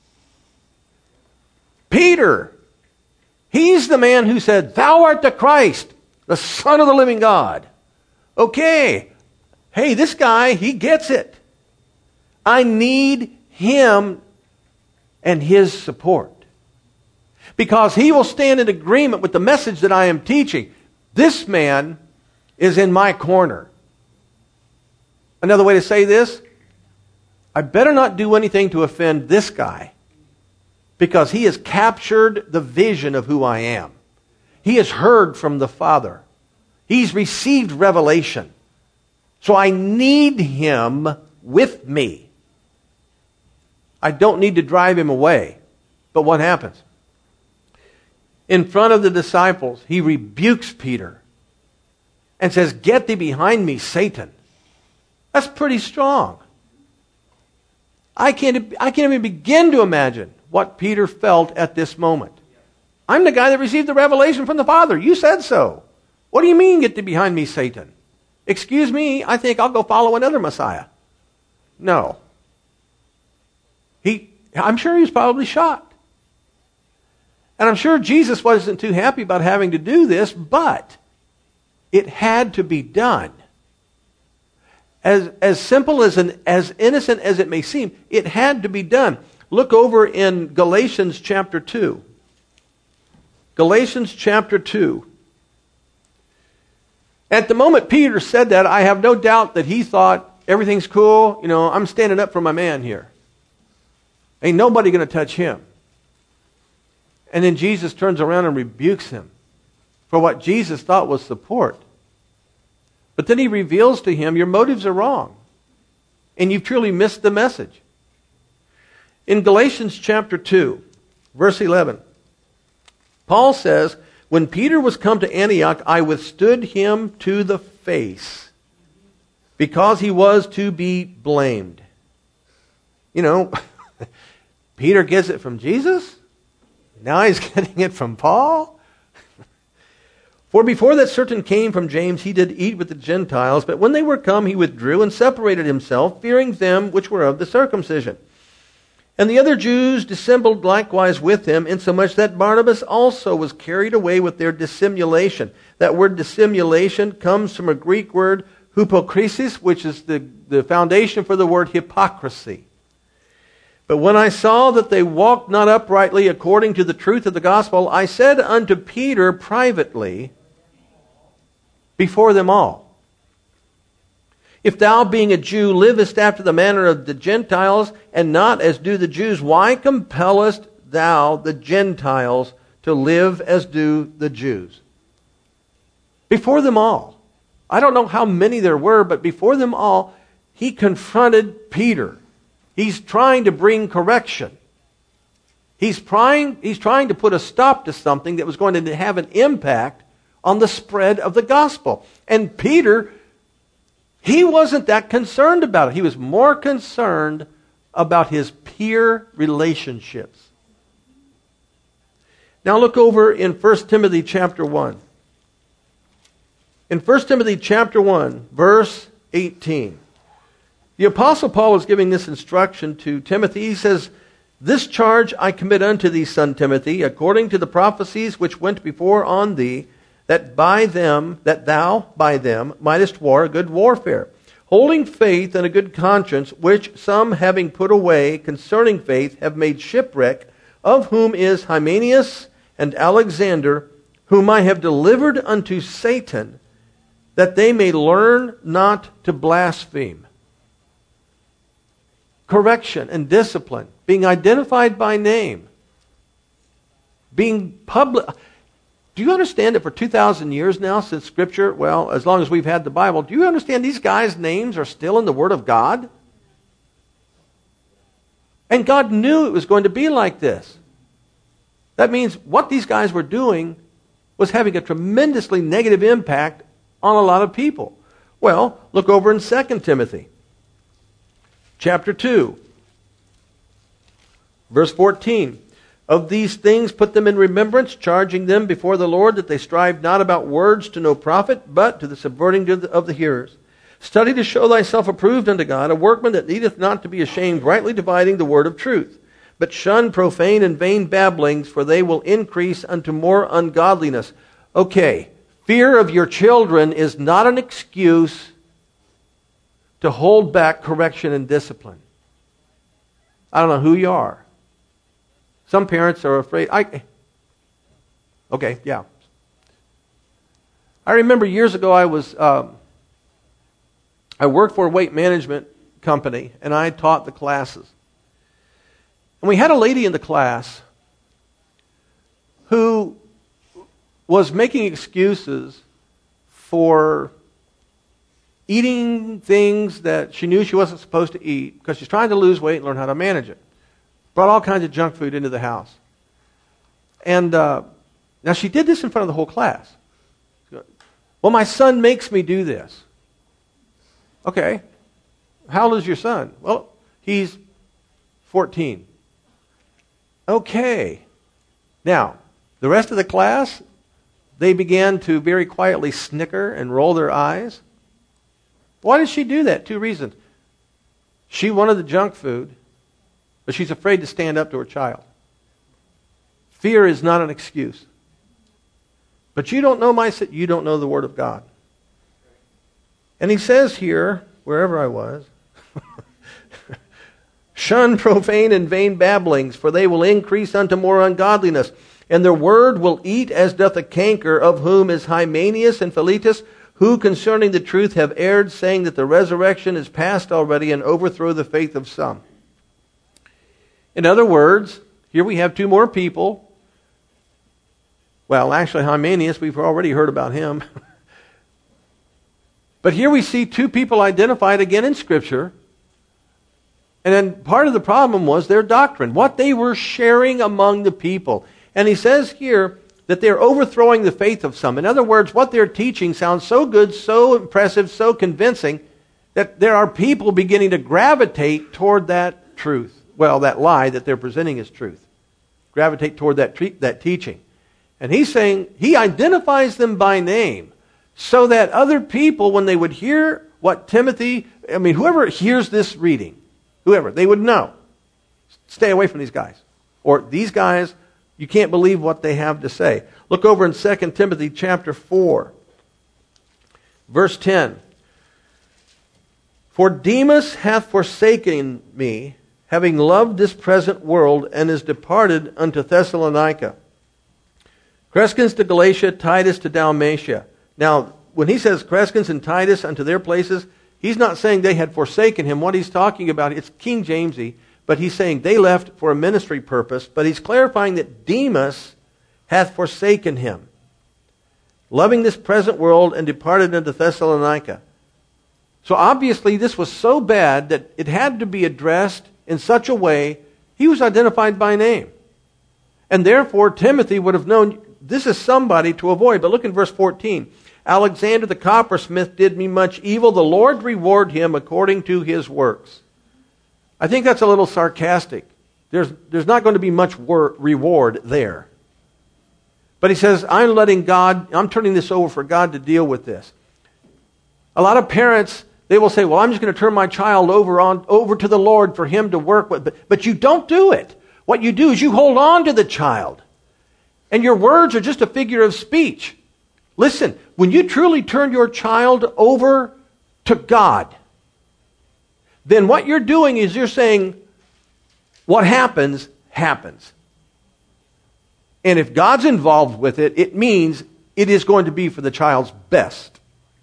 Peter, he's the man who said, Thou art the Christ, the Son of the living God. Okay. Hey, this guy, he gets it. I need him and his support. Because he will stand in agreement with the message that I am teaching. This man is in my corner. Another way to say this, I better not do anything to offend this guy, because he has captured the vision of who I am. He has heard from the Father. He's received revelation. So I need him with me. I don't need to drive him away. But what happens? In front of the disciples, he rebukes Peter and says, "Get thee behind me, Satan." That's pretty strong. I can't even begin to imagine what Peter felt at this moment. I'm the guy that received the revelation from the Father. You said so. What do you mean, "Get thee behind me, Satan"? Excuse me, I think I'll go follow another Messiah. No. I'm sure he was probably shocked. And I'm sure Jesus wasn't too happy about having to do this, but it had to be done. As simple as innocent as it may seem, it had to be done. Look over in Galatians chapter 2. Galatians chapter 2. At the moment Peter said that, I have no doubt that he thought, everything's cool, I'm standing up for my man here. Ain't nobody going to touch him. And then Jesus turns around and rebukes him for what Jesus thought was support. But then he reveals to him, your motives are wrong. And you've truly missed the message. In Galatians chapter 2, verse 11, Paul says, "When Peter was come to Antioch, I withstood him to the face, because he was to be blamed." Peter gets it from Jesus. Now he's getting it from Paul. "For before that certain came from James, he did eat with the Gentiles. But when they were come, he withdrew and separated himself, fearing them which were of the circumcision. And the other Jews dissembled likewise with him, insomuch that Barnabas also was carried away with their dissimulation." That word dissimulation comes from a Greek word, hypokrisis, which is the foundation for the word hypocrisy. "But when I saw that they walked not uprightly according to the truth of the gospel, I said unto Peter privately before them all, If thou, being a Jew, livest after the manner of the Gentiles, and not as do the Jews, why compellest thou the Gentiles to live as do the Jews?" Before them all. I don't know how many there were, but before them all, he confronted Peter. He's trying to bring correction. He's trying to put a stop to something that was going to have an impact on the spread of the gospel. And Peter, he wasn't that concerned about it. He was more concerned about his peer relationships. Now look over in 1 Timothy chapter 1. In 1 Timothy chapter 1, verse 18. The Apostle Paul is giving this instruction to Timothy. He says, "This charge I commit unto thee, son Timothy, according to the prophecies which went before on thee, that thou by them mightest war a good warfare, holding faith and a good conscience, which some having put away concerning faith have made shipwreck, of whom is Hymenaeus and Alexander, whom I have delivered unto Satan, that they may learn not to blaspheme." Correction and discipline, being identified by name, being public. Do you understand that for 2,000 years now since Scripture, well, as long as we've had the Bible, do you understand these guys' names are still in the Word of God? And God knew it was going to be like this. That means what these guys were doing was having a tremendously negative impact on a lot of people. Well, look over in 2 Timothy. Chapter 2, verse 14. "Of these things put them in remembrance, charging them before the Lord that they strive not about words to no profit, but to the subverting of the hearers. Study to show thyself approved unto God, a workman that needeth not to be ashamed, rightly dividing the word of truth. But shun profane and vain babblings, for they will increase unto more ungodliness." Okay, fear of your children is not an excuse to hold back correction and discipline. I don't know who you are. Some parents are afraid. Okay, yeah. I remember years ago I worked for a weight management company, and I taught the classes. And we had a lady in the class who was making excuses for eating things that she knew she wasn't supposed to eat because she's trying to lose weight and learn how to manage it. Brought all kinds of junk food into the house. And now she did this in front of the whole class. Well, my son makes me do this. Okay. How old is your son? Well, he's 14. Okay. Now, the rest of the class, they began to very quietly snicker and roll their eyes. Why did she do that? 2 reasons. She wanted the junk food, but she's afraid to stand up to her child. Fear is not an excuse. But you don't know you don't know the Word of God. And he says here, wherever I was, shun profane and vain babblings, for they will increase unto more ungodliness. And their word will eat as doth a canker, of whom is Hymenaeus and Philetus, who concerning the truth have erred, saying that the resurrection is past already, and overthrow the faith of some. In other words, here we have 2 more people. Well, actually, Hymenaeus, we've already heard about him. But here we see 2 people identified again in Scripture. And then part of the problem was their doctrine, what they were sharing among the people. And he says here that they're overthrowing the faith of some. In other words, what they're teaching sounds so good, so impressive, so convincing, that there are people beginning to gravitate toward that truth. Well, that lie that they're presenting as truth. Gravitate toward that teaching. And he's saying, he identifies them by name so that other people, when they would hear what whoever hears this reading, whoever, they would know. Stay away from these guys. Or these guys, you can't believe what they have to say. Look over in 2 Timothy chapter 4, verse 10. For Demas hath forsaken me, having loved this present world, and is departed unto Thessalonica. Crescens to Galatia, Titus to Dalmatia. Now, when he says Crescens and Titus unto their places, he's not saying they had forsaken him. What he's talking about, it's King Jamesy, but he's saying they left for a ministry purpose. But he's clarifying that Demas hath forsaken him, loving this present world, and departed unto Thessalonica. So obviously this was so bad that it had to be addressed in such a way, he was identified by name. And therefore Timothy would have known this is somebody to avoid. But look in verse 14. Alexander the coppersmith did me much evil. The Lord reward him according to his works. I think that's a little sarcastic. There's not going to be much reward there. But he says, I'm turning this over for God to deal with this. A lot of parents, they will say, well, I'm just going to turn my child over to the Lord for him to work with. But you don't do it. What you do is you hold on to the child. And your words are just a figure of speech. Listen, when you truly turn your child over to God, then what you're doing is you're saying, what happens, happens. And if God's involved with it, it means it is going to be for the child's best.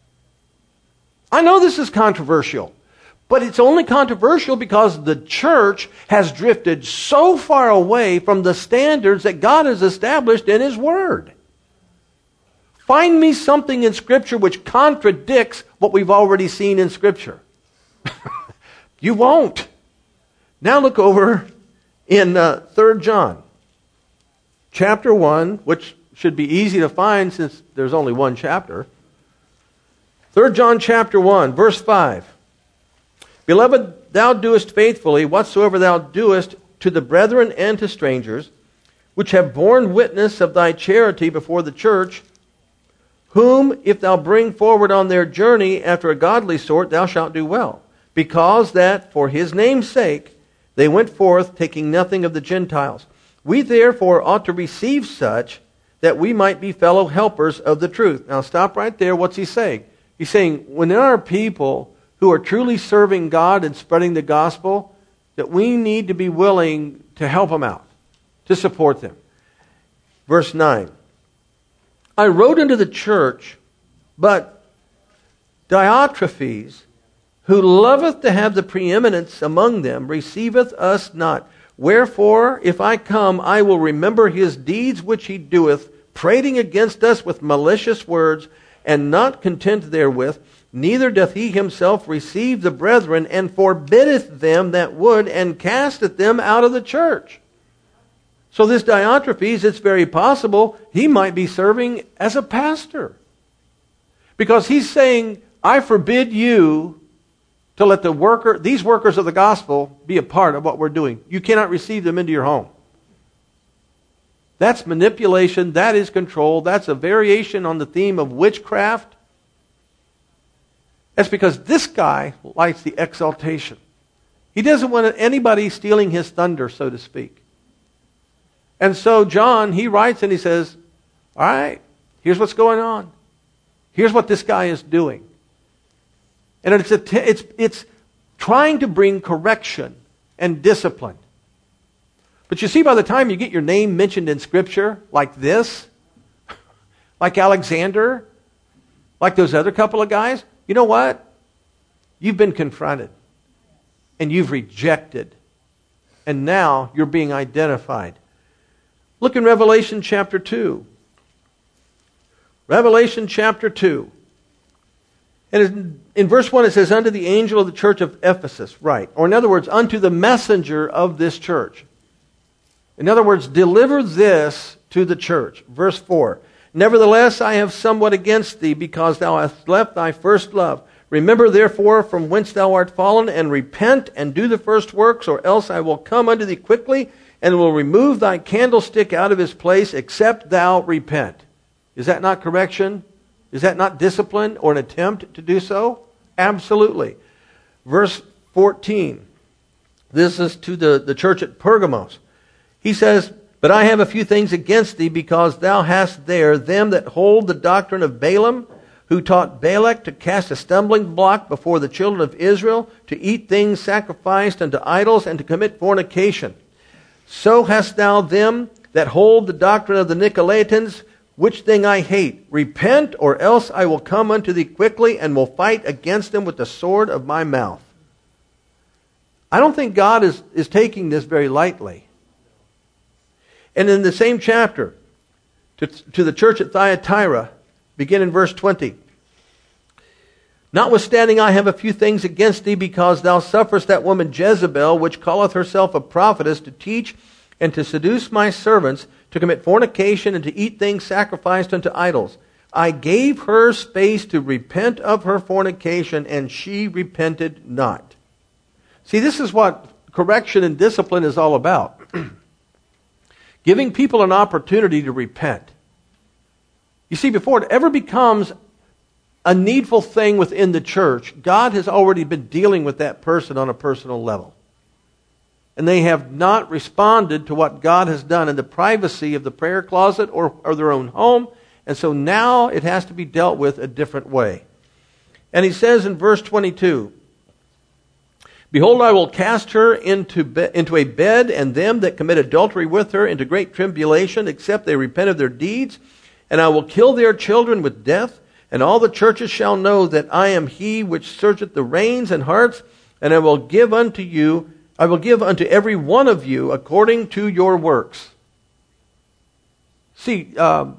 I know this is controversial, but it's only controversial because the church has drifted so far away from the standards that God has established in His Word. Find me something in Scripture which contradicts what we've already seen in Scripture. You won't. Now look over in 3 John, chapter 1, which should be easy to find since there's only one chapter. 3 John chapter 1, verse 5. Beloved, thou doest faithfully whatsoever thou doest to the brethren and to strangers, which have borne witness of thy charity before the church, whom, if thou bring forward on their journey after a godly sort, thou shalt do well. Because that, for his name's sake, they went forth, taking nothing of the Gentiles. We therefore ought to receive such, that we might be fellow helpers of the truth. Now stop right there. What's he saying? He's saying, when there are people who are truly serving God and spreading the gospel, that we need to be willing to help them out, to support them. Verse 9. I wrote unto the church, but Diotrephes, who loveth to have the preeminence among them, receiveth us not. Wherefore, if I come, I will remember his deeds which he doeth, prating against us with malicious words. and not content therewith, neither doth he himself receive the brethren, and forbiddeth them that would, and casteth them out of the church. So this Diotrephes, it's very possible he might be serving as a pastor. Because he's saying, I forbid you to let these workers of the gospel be a part of what we're doing. You cannot receive them into your home. That's manipulation, that is control, that's a variation on the theme of witchcraft. That's because this guy likes the exaltation. He doesn't want anybody stealing his thunder, so to speak. And so John, he writes and he says, all right, here's what's going on. Here's what this guy is doing. And it's trying to bring correction and discipline. But you see, by the time you get your name mentioned in Scripture, like this, like Alexander, like those other couple of guys, you know what? You've been confronted. And you've rejected. And now you're being identified. Look in Revelation chapter 2. Revelation chapter 2. And in verse 1 it says, unto the angel of the church of Ephesus. Right. Or in other words, unto the messenger of this church. In other words, deliver this to the church. Verse 4. Nevertheless, I have somewhat against thee, because thou hast left thy first love. Remember therefore from whence thou art fallen, and repent, and do the first works, or else I will come unto thee quickly, and will remove thy candlestick out of his place, except thou repent. Is that not correction? Is that not discipline, or an attempt to do so? Absolutely. Verse 14. This is to the church at Pergamos. He says, but I have a few things against thee, because thou hast there them that hold the doctrine of Balaam, who taught Balak to cast a stumbling block before the children of Israel, to eat things sacrificed unto idols, and to commit fornication. So hast thou them that hold the doctrine of the Nicolaitans, which thing I hate. Repent, or else I will come unto thee quickly, and will fight against them with the sword of my mouth. I don't think God is taking this very lightly. And in the same chapter, to the church at Thyatira, begin in verse 20. Notwithstanding, I have a few things against thee, because thou sufferest that woman Jezebel, which calleth herself a prophetess, to teach and to seduce my servants, to commit fornication, and to eat things sacrificed unto idols. I gave her space to repent of her fornication, and she repented not. See, this is what correction and discipline is all about. Giving people an opportunity to repent. You see, before it ever becomes a needful thing within the church, God has already been dealing with that person on a personal level. And they have not responded to what God has done in the privacy of the prayer closet or their own home. And so now it has to be dealt with a different way. And he says in verse 22, behold, I will cast her into a bed, and them that commit adultery with her into great tribulation, except they repent of their deeds. And I will kill their children with death, and all the churches shall know that I am he which searcheth the reins and hearts, and I will give unto every one of you according to your works. See,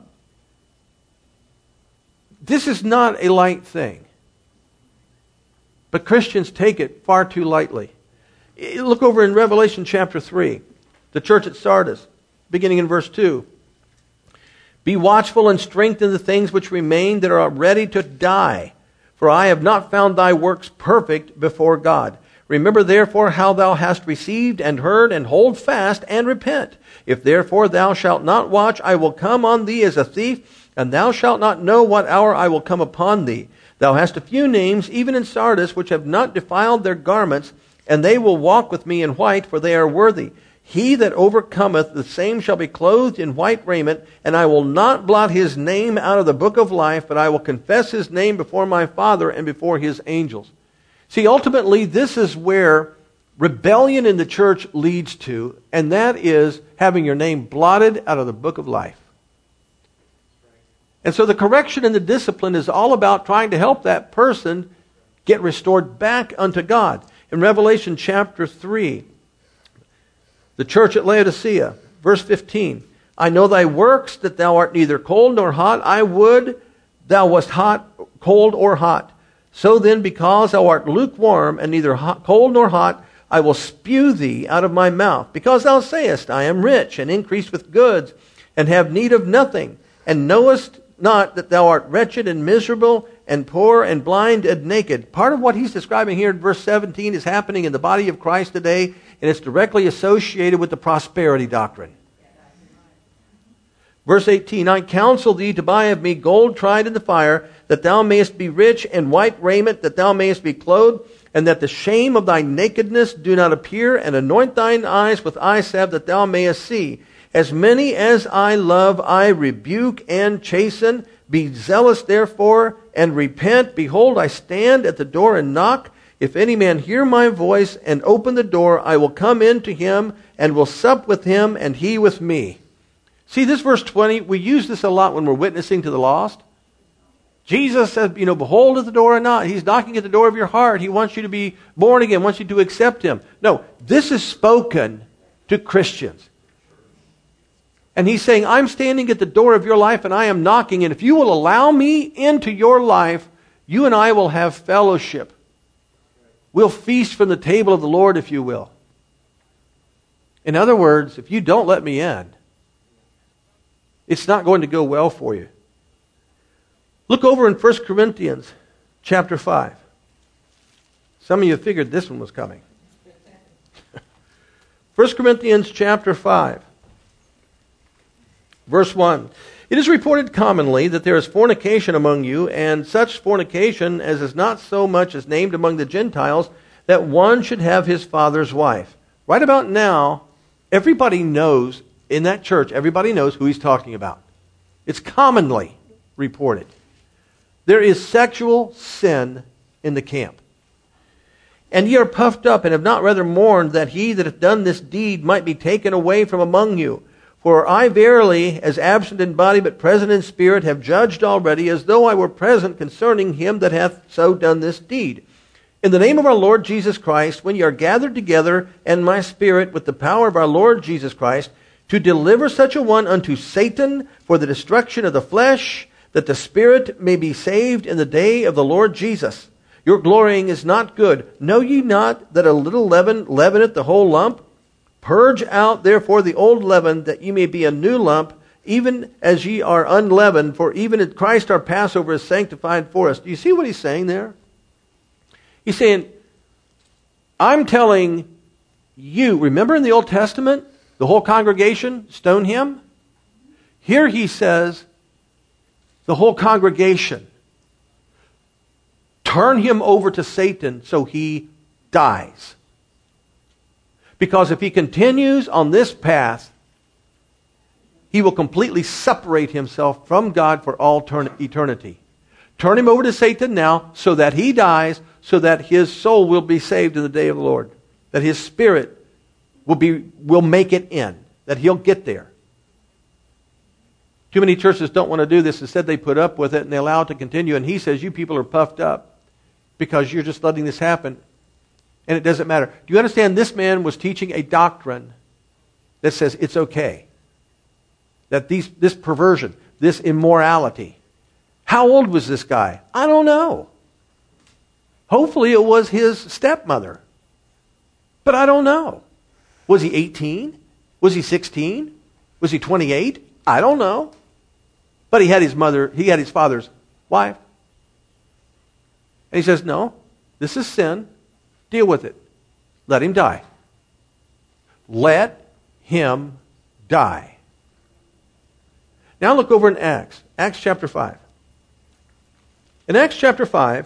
this is not a light thing. But Christians take it far too lightly. Look over in Revelation chapter 3, the church at Sardis, beginning in verse 2. Be watchful and strengthen the things which remain that are ready to die. For I have not found thy works perfect before God. Remember therefore how thou hast received and heard, and hold fast and repent. If therefore thou shalt not watch, I will come on thee as a thief, and thou shalt not know what hour I will come upon thee. Thou hast a few names, even in Sardis, which have not defiled their garments, and they will walk with me in white, for they are worthy. He that overcometh, the same shall be clothed in white raiment, and I will not blot his name out of the book of life, but I will confess his name before my Father and before his angels. See, ultimately, this is where rebellion in the church leads to, and that is having your name blotted out of the book of life. And so the correction and the discipline is all about trying to help that person get restored back unto God. In Revelation chapter 3, the church at Laodicea, verse 15, I know thy works, that thou art neither cold nor hot. I would thou wast cold or hot. So then, because thou art lukewarm, and neither cold nor hot, I will spew thee out of my mouth. Because thou sayest, I am rich, and increased with goods, and have need of nothing, and knowest not that thou art wretched and miserable, and poor, and blind, and naked. Part of what he's describing here in verse 17 is happening in the body of Christ today, and it's directly associated with the prosperity doctrine. Verse 18, I counsel thee to buy of me gold tried in the fire, that thou mayest be rich, and white raiment, that thou mayest be clothed, and that the shame of thy nakedness do not appear, and anoint thine eyes with eye salve, that thou mayest see. As many as I love, I rebuke and chasten. Be zealous therefore, and repent. Behold, I stand at the door and knock. If any man hear my voice and open the door, I will come in to him, and will sup with him, and he with me. See, this verse 20, we use this a lot when we're witnessing to the lost. Jesus said, behold at the door and knock. He's knocking at the door of your heart. He wants you to be born again, wants you to accept him. No, this is spoken to Christians. And he's saying, I'm standing at the door of your life and I am knocking. And if you will allow me into your life, you and I will have fellowship. We'll feast from the table of the Lord, if you will. In other words, if you don't let me in, it's not going to go well for you. Look over in 1 Corinthians chapter 5. Some of you figured this one was coming. 1 Corinthians chapter 5. Verse 1. It is reported commonly that there is fornication among you, and such fornication as is not so much as named among the Gentiles, that one should have his father's wife. Right about now, everybody knows, in that church, everybody knows who he's talking about. It's commonly reported. There is sexual sin in the camp. And ye are puffed up, and have not rather mourned that he that hath done this deed might be taken away from among you. For I verily, as absent in body but present in spirit, have judged already, as though I were present concerning him that hath so done this deed. In the name of our Lord Jesus Christ, when ye are gathered together, and my spirit, with the power of our Lord Jesus Christ, to deliver such a one unto Satan for the destruction of the flesh, that the spirit may be saved in the day of the Lord Jesus. Your glorying is not good. Know ye not that a little leaven leaveneth the whole lump? Purge out therefore the old leaven, that ye may be a new lump, even as ye are unleavened. For even in Christ our Passover is sanctified for us. Do you see what he's saying there? He's saying, I'm telling you, remember in the Old Testament, the whole congregation stoned him? Here he says, the whole congregation, turn him over to Satan so he dies. Because if he continues on this path, he will completely separate himself from God for all eternity. Turn him over to Satan now so that he dies, so that his soul will be saved in the day of the Lord. That his spirit will make it in. That he'll get there. Too many churches don't want to do this. Instead, they put up with it and they allow it to continue. And he says, you people are puffed up because you're just letting this happen. And it doesn't matter. Do you understand? This man was teaching a doctrine that says it's okay. That this perversion, this immorality. How old was this guy? I don't know. Hopefully it was his stepmother. But I don't know. Was he 18? Was he 16? Was he 28? I don't know. But he had his father's wife. And he says, no, this is sin. Deal with it. Let him die. Let him die. Now look over in Acts. Acts chapter 5. In Acts chapter 5,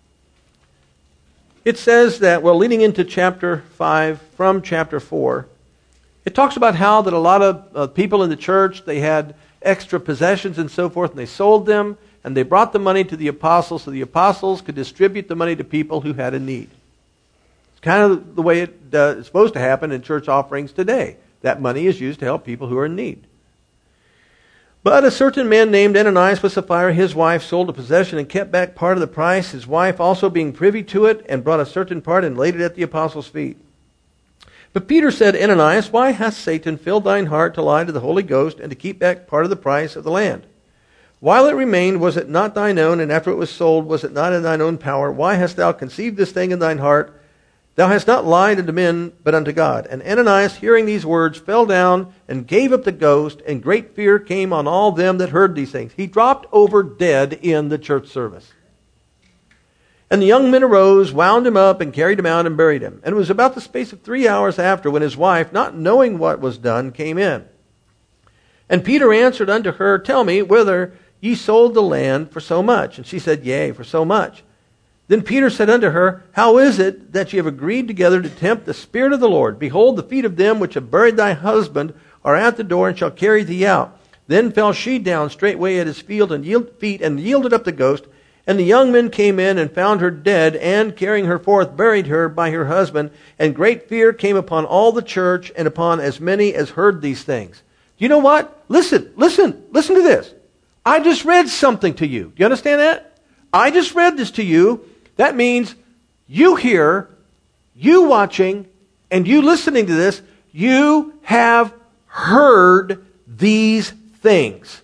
it says that, leading into chapter 5 from chapter 4, it talks about how that a lot of people in the church, they had extra possessions and so forth, and they sold them, and they brought the money to the apostles so the apostles could distribute the money to people who had a need. It's kind of the way it's supposed to happen in church offerings today. That money is used to help people who are in need. But a certain man named Ananias with Sapphira, his wife, sold a possession and kept back part of the price, his wife also being privy to it, and brought a certain part and laid it at the apostles' feet. But Peter said, Ananias, why hath Satan filled thine heart to lie to the Holy Ghost and to keep back part of the price of the land? While it remained, was it not thine own? And after it was sold, was it not in thine own power? Why hast thou conceived this thing in thine heart? Thou hast not lied unto men, but unto God. And Ananias, hearing these words, fell down and gave up the ghost, and great fear came on all them that heard these things. He dropped over dead in the church service. And the young men arose, wound him up, and carried him out, and buried him. And it was about the space of 3 hours after, when his wife, not knowing what was done, came in. And Peter answered unto her, Tell me, whether ye sold the land for so much? And she said, Yea, for so much. Then Peter said unto her, How is it that ye have agreed together to tempt the Spirit of the Lord? Behold, the feet of them which have buried thy husband are at the door, and shall carry thee out. Then fell she down straightway at his feet, and yielded up the ghost. And the young men came in, and found her dead, and carrying her forth, buried her by her husband. And great fear came upon all the church, and upon as many as heard these things. You know what? Listen to this. I just read something to you. Do you understand that? I just read this to you. That means you here, you watching, and you listening to this, you have heard these things.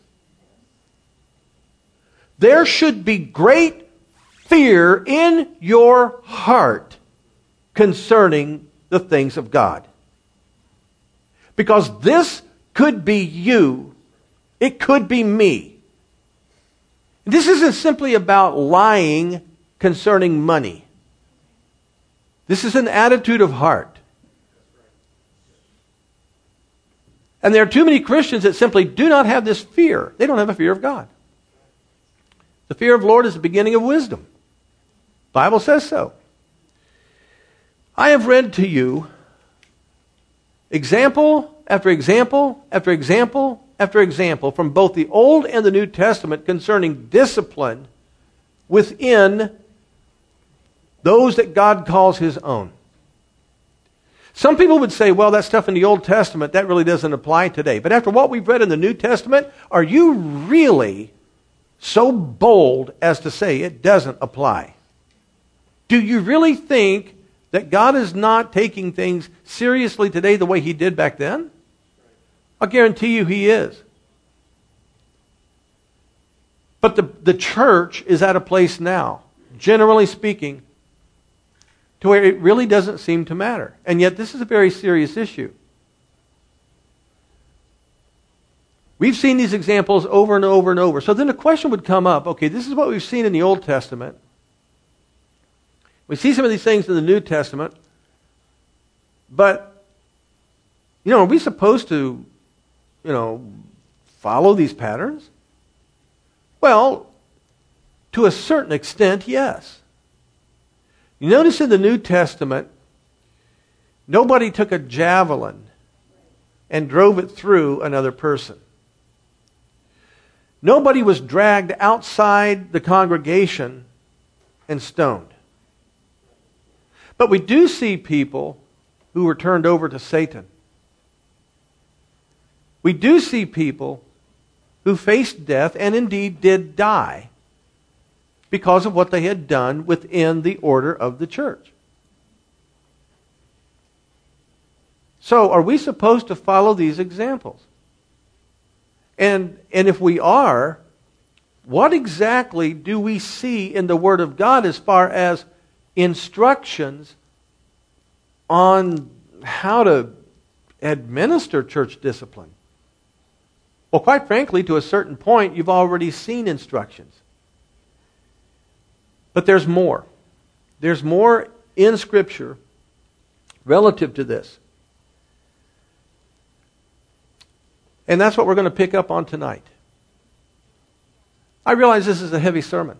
There should be great fear in your heart concerning the things of God. Because this could be you. It could be me. This isn't simply about lying concerning money. This is an attitude of heart. And there are too many Christians that simply do not have this fear. They don't have a fear of God. The fear of the Lord is the beginning of wisdom. The Bible says so. I have read to you example after example after example after example from both the Old and the New Testament concerning discipline within those that God calls His own. Some people would say, well, that stuff in the Old Testament, that really doesn't apply today. But after what we've read in the New Testament, are you really so bold as to say it doesn't apply? Do you really think that God is not taking things seriously today the way He did back then? I'll guarantee you He is. But the church is at a place now, generally speaking, to where it really doesn't seem to matter. And yet this is a very serious issue. We've seen these examples over and over and over. So then the question would come up, okay, this is what we've seen in the Old Testament. We see some of these things in the New Testament. But, are we supposed to, follow these patterns? Well, to a certain extent, yes. You notice in the New Testament, nobody took a javelin and drove it through another person. Nobody was dragged outside the congregation and stoned. But we do see people who were turned over to Satan. We do see people who faced death and indeed did die because of what they had done within the order of the church. So, are we supposed to follow these examples? And if we are, what exactly do we see in the Word of God as far as instructions on how to administer church discipline? Well, quite frankly, to a certain point, you've already seen instructions. But there's more. There's more in Scripture relative to this. And that's what we're going to pick up on tonight. I realize this is a heavy sermon.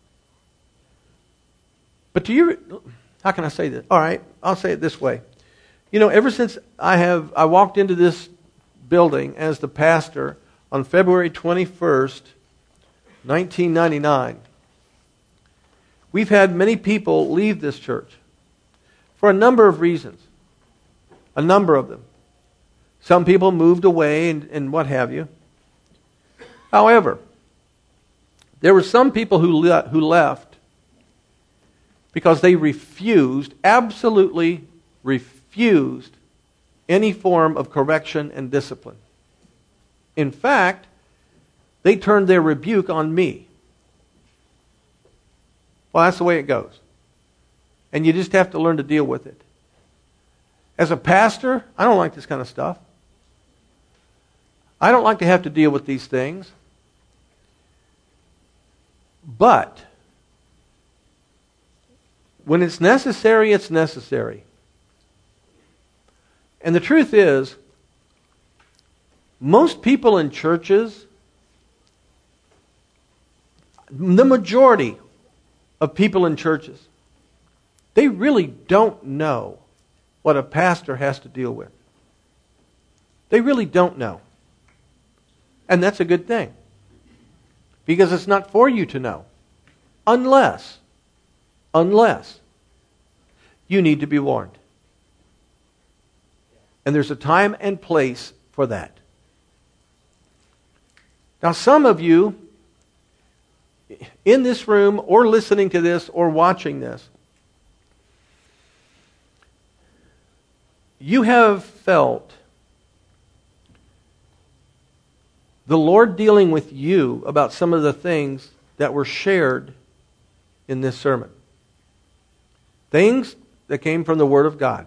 But how can I say this? All right, I'll say it this way. Ever since I walked into this building as the pastor on February 21st, 1999, we've had many people leave this church for a number of reasons. A number of them. Some people moved away and what have you. However, there were some people who left because they absolutely refused any form of correction and discipline. In fact, they turned their rebuke on me. Well, that's the way it goes. And you just have to learn to deal with it. As a pastor, I don't like this kind of stuff. I don't like to have to deal with these things. But when it's necessary, it's necessary. And the truth is, most people in churches, the majority of people in churches, they really don't know what a pastor has to deal with. They really don't know. And that's a good thing. Because it's not for you to know. Unless you need to be warned. And there's a time and place for that. Now, some of you in this room, or listening to this, or watching this, you have felt the Lord dealing with you about some of the things that were shared in this sermon. Things that came from the Word of God.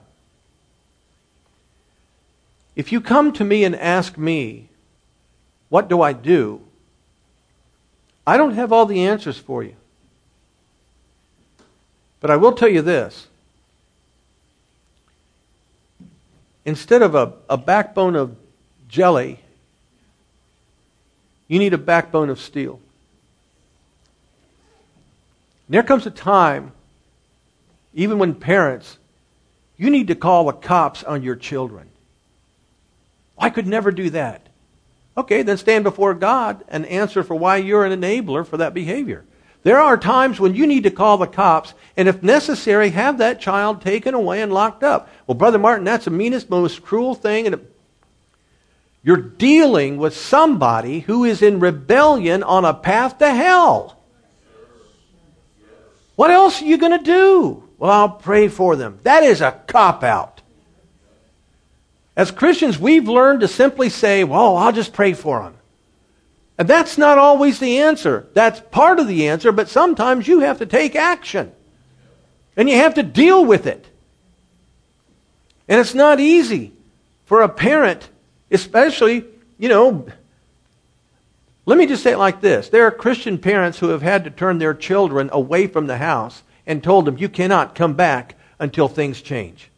If you come to me and ask me, what do I do? I don't have all the answers for you. But I will tell you this. Instead of a backbone of jelly, you need a backbone of steel. And there comes a time, even when parents, you need to call the cops on your children. I could never do that. Okay, then stand before God and answer for why you're an enabler for that behavior. There are times when you need to call the cops, and if necessary, have that child taken away and locked up. Well, Brother Martin, that's the meanest, most cruel thing. And you're dealing with somebody who is in rebellion on a path to hell. What else are you going to do? Well, I'll pray for them. That is a cop-out. As Christians, we've learned to simply say, well, I'll just pray for them. And that's not always the answer. That's part of the answer, but sometimes you have to take action. And you have to deal with it. And it's not easy for a parent, especially, let me just say it like this. There are Christian parents who have had to turn their children away from the house and told them, you cannot come back until things change.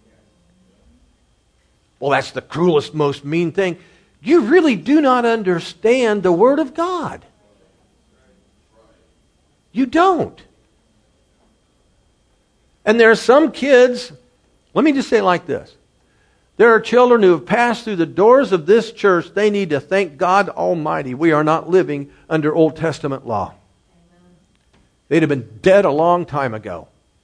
Well, that's the cruelest, most mean thing. You really do not understand the Word of God. You don't. And there are some kids, let me just say it like this. There are children who have passed through the doors of this church. They need to thank God Almighty. We are not living under Old Testament law. They'd have been dead a long time ago.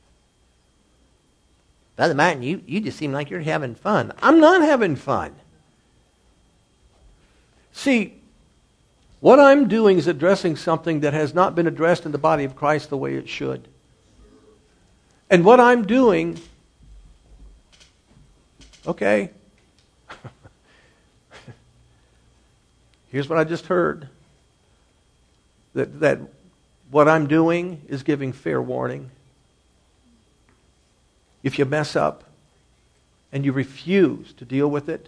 Brother Martin, you just seem like you're having fun. I'm not having fun. See, what I'm doing is addressing something that has not been addressed in the body of Christ the way it should. And what I'm doing, okay, here's what I just heard. That what I'm doing is giving fair warning. If you mess up and you refuse to deal with it,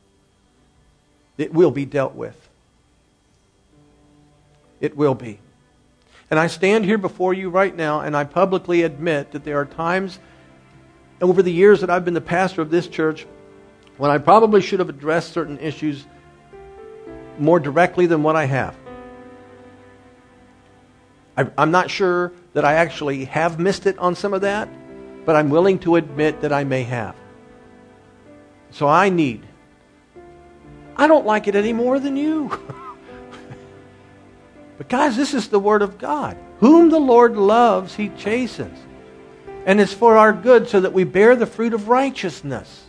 it will be dealt with. It will be. And I stand here before you right now and I publicly admit that there are times over the years that I've been the pastor of this church when I probably should have addressed certain issues more directly than what I have. I'm not sure that I actually have missed it on some of that, but I'm willing to admit that I may have. So I don't like it any more than you. But guys, this is the Word of God. Whom the Lord loves, He chastens. And it's for our good so that we bear the fruit of righteousness.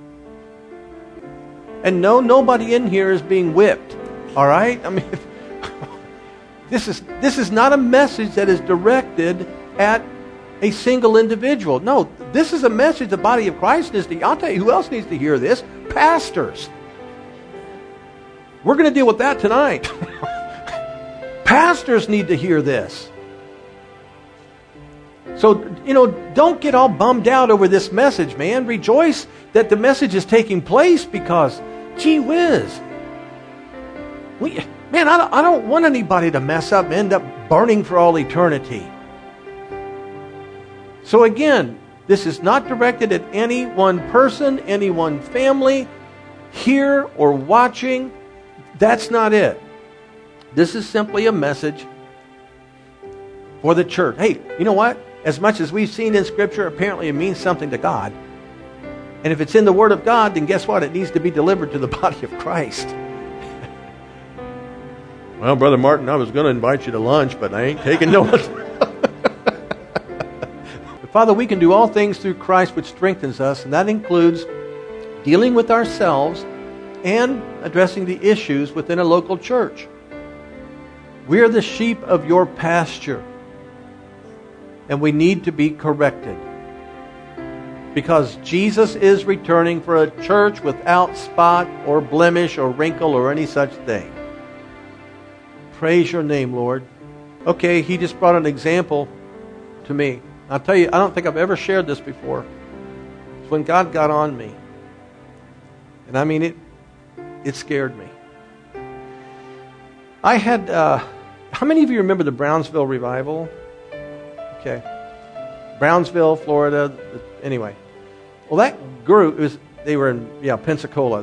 And no, nobody in here is being whipped. All right? I mean, this is not a message that is directed at a single individual. No, this is a message the body of Christ needs to. I'll tell you who else needs to hear this. Pastors. We're going to deal with that tonight. Pastors need to hear this. So, don't get all bummed out over this message, man. Rejoice that the message is taking place because, gee whiz. I don't want anybody to mess up and end up burning for all eternity. So again, this is not directed at any one person, any one family, here or watching. That's not it. This is simply a message for the church. Hey, you know what? As much as we've seen in Scripture, apparently it means something to God. And if it's in the Word of God, then guess what? It needs to be delivered to the body of Christ. Well, Brother Martin, I was going to invite you to lunch, but I ain't taking no one. Father, we can do all things through Christ which strengthens us, and that includes dealing with ourselves and addressing the issues within a local church. We are the sheep of your pasture, and we need to be corrected because Jesus is returning for a church without spot or blemish or wrinkle or any such thing. Praise your name, Lord. Okay, he just brought an example to me. I'll tell you, I don't think I've ever shared this before. It's when God got on me. And I mean, it scared me. I had, how many of you remember the Brownsville revival? Okay. Brownsville, Florida. Anyway. Well, that group, they were in, Pensacola.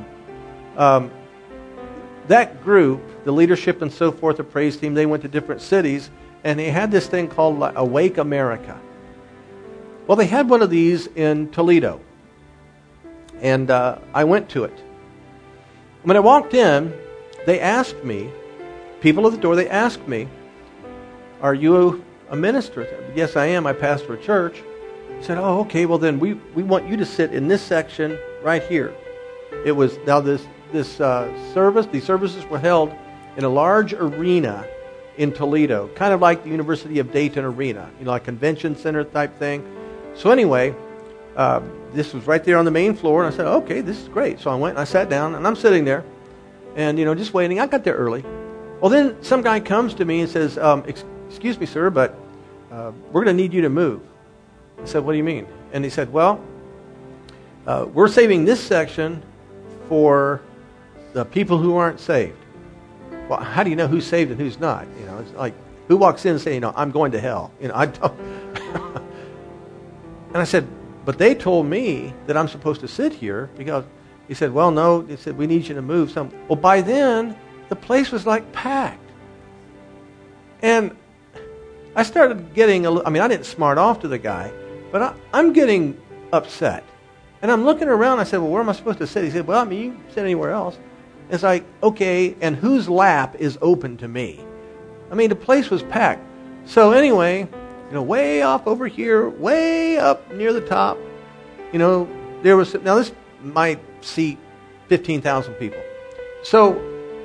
That group, the leadership and so forth, the praise team, they went to different cities, and they had this thing called Awake America. Well, they had one of these in Toledo, and I went to it. When I walked in, they asked me, people at the door, they asked me, are you a minister? I said, yes, I am. I pastor a church. I said, oh, okay, well then we want you to sit in this section right here. It was, now these services were held in a large arena in Toledo, kind of like the University of Dayton Arena, like convention center type thing. So anyway, this was right there on the main floor, and I said, okay, this is great. So I went and I sat down, and I'm sitting there, and, just waiting. I got there early. Well, then some guy comes to me and says, excuse me, sir, but we're going to need you to move. I said, what do you mean? And he said, well, we're saving this section for the people who aren't saved. Well, how do you know who's saved and who's not? It's like, who walks in and says, I'm going to hell? I don't. And I said, but they told me that I'm supposed to sit here because he said, well, no. He said, we need you to move some. Well, by then, the place was like packed. And I started getting I didn't smart off to the guy, but I'm getting upset. And I'm looking around. I said, well, where am I supposed to sit? He said, well, you can sit anywhere else. It's like, okay, and whose lap is open to me? The place was packed. So anyway, way off over here, way up near the top, there was, now this might seat 15,000 people. So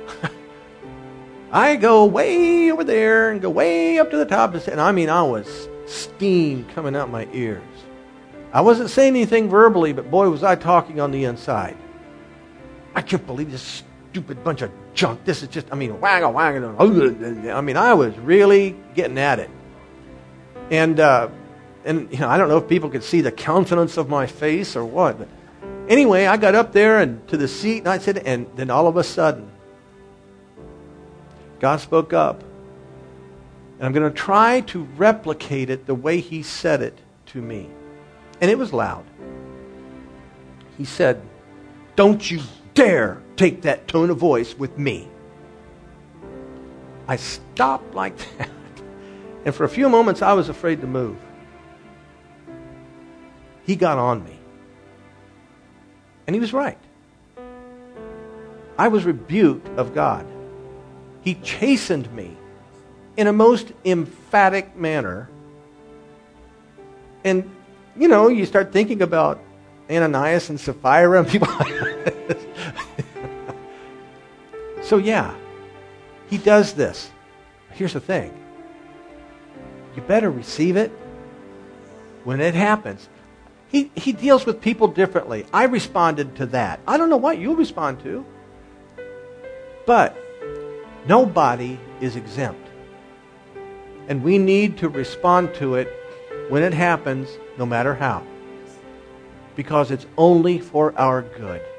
I go way over there and go way up to the top. And I was steam coming out my ears. I wasn't saying anything verbally, but boy, was I talking on the inside. I can't believe this stupid bunch of junk. This is just, I was really getting at it. And I don't know if people could see the countenance of my face or what. But anyway, I got up there and to the seat, and I said, and then all of a sudden, God spoke up. And I'm going to try to replicate it the way He said it to me. And it was loud. He said, don't you dare take that tone of voice with me. I stopped like that. And for a few moments, I was afraid to move. He got on me. And he was right. I was rebuked of God. He chastened me in a most emphatic manner. And, you start thinking about Ananias and Sapphira and people like that. So yeah, he does this. Here's the thing. You better receive it when it happens. He deals with people differently. I responded to that. I don't know what you'll respond to. But nobody is exempt. And we need to respond to it when it happens, no matter how. Because it's only for our good.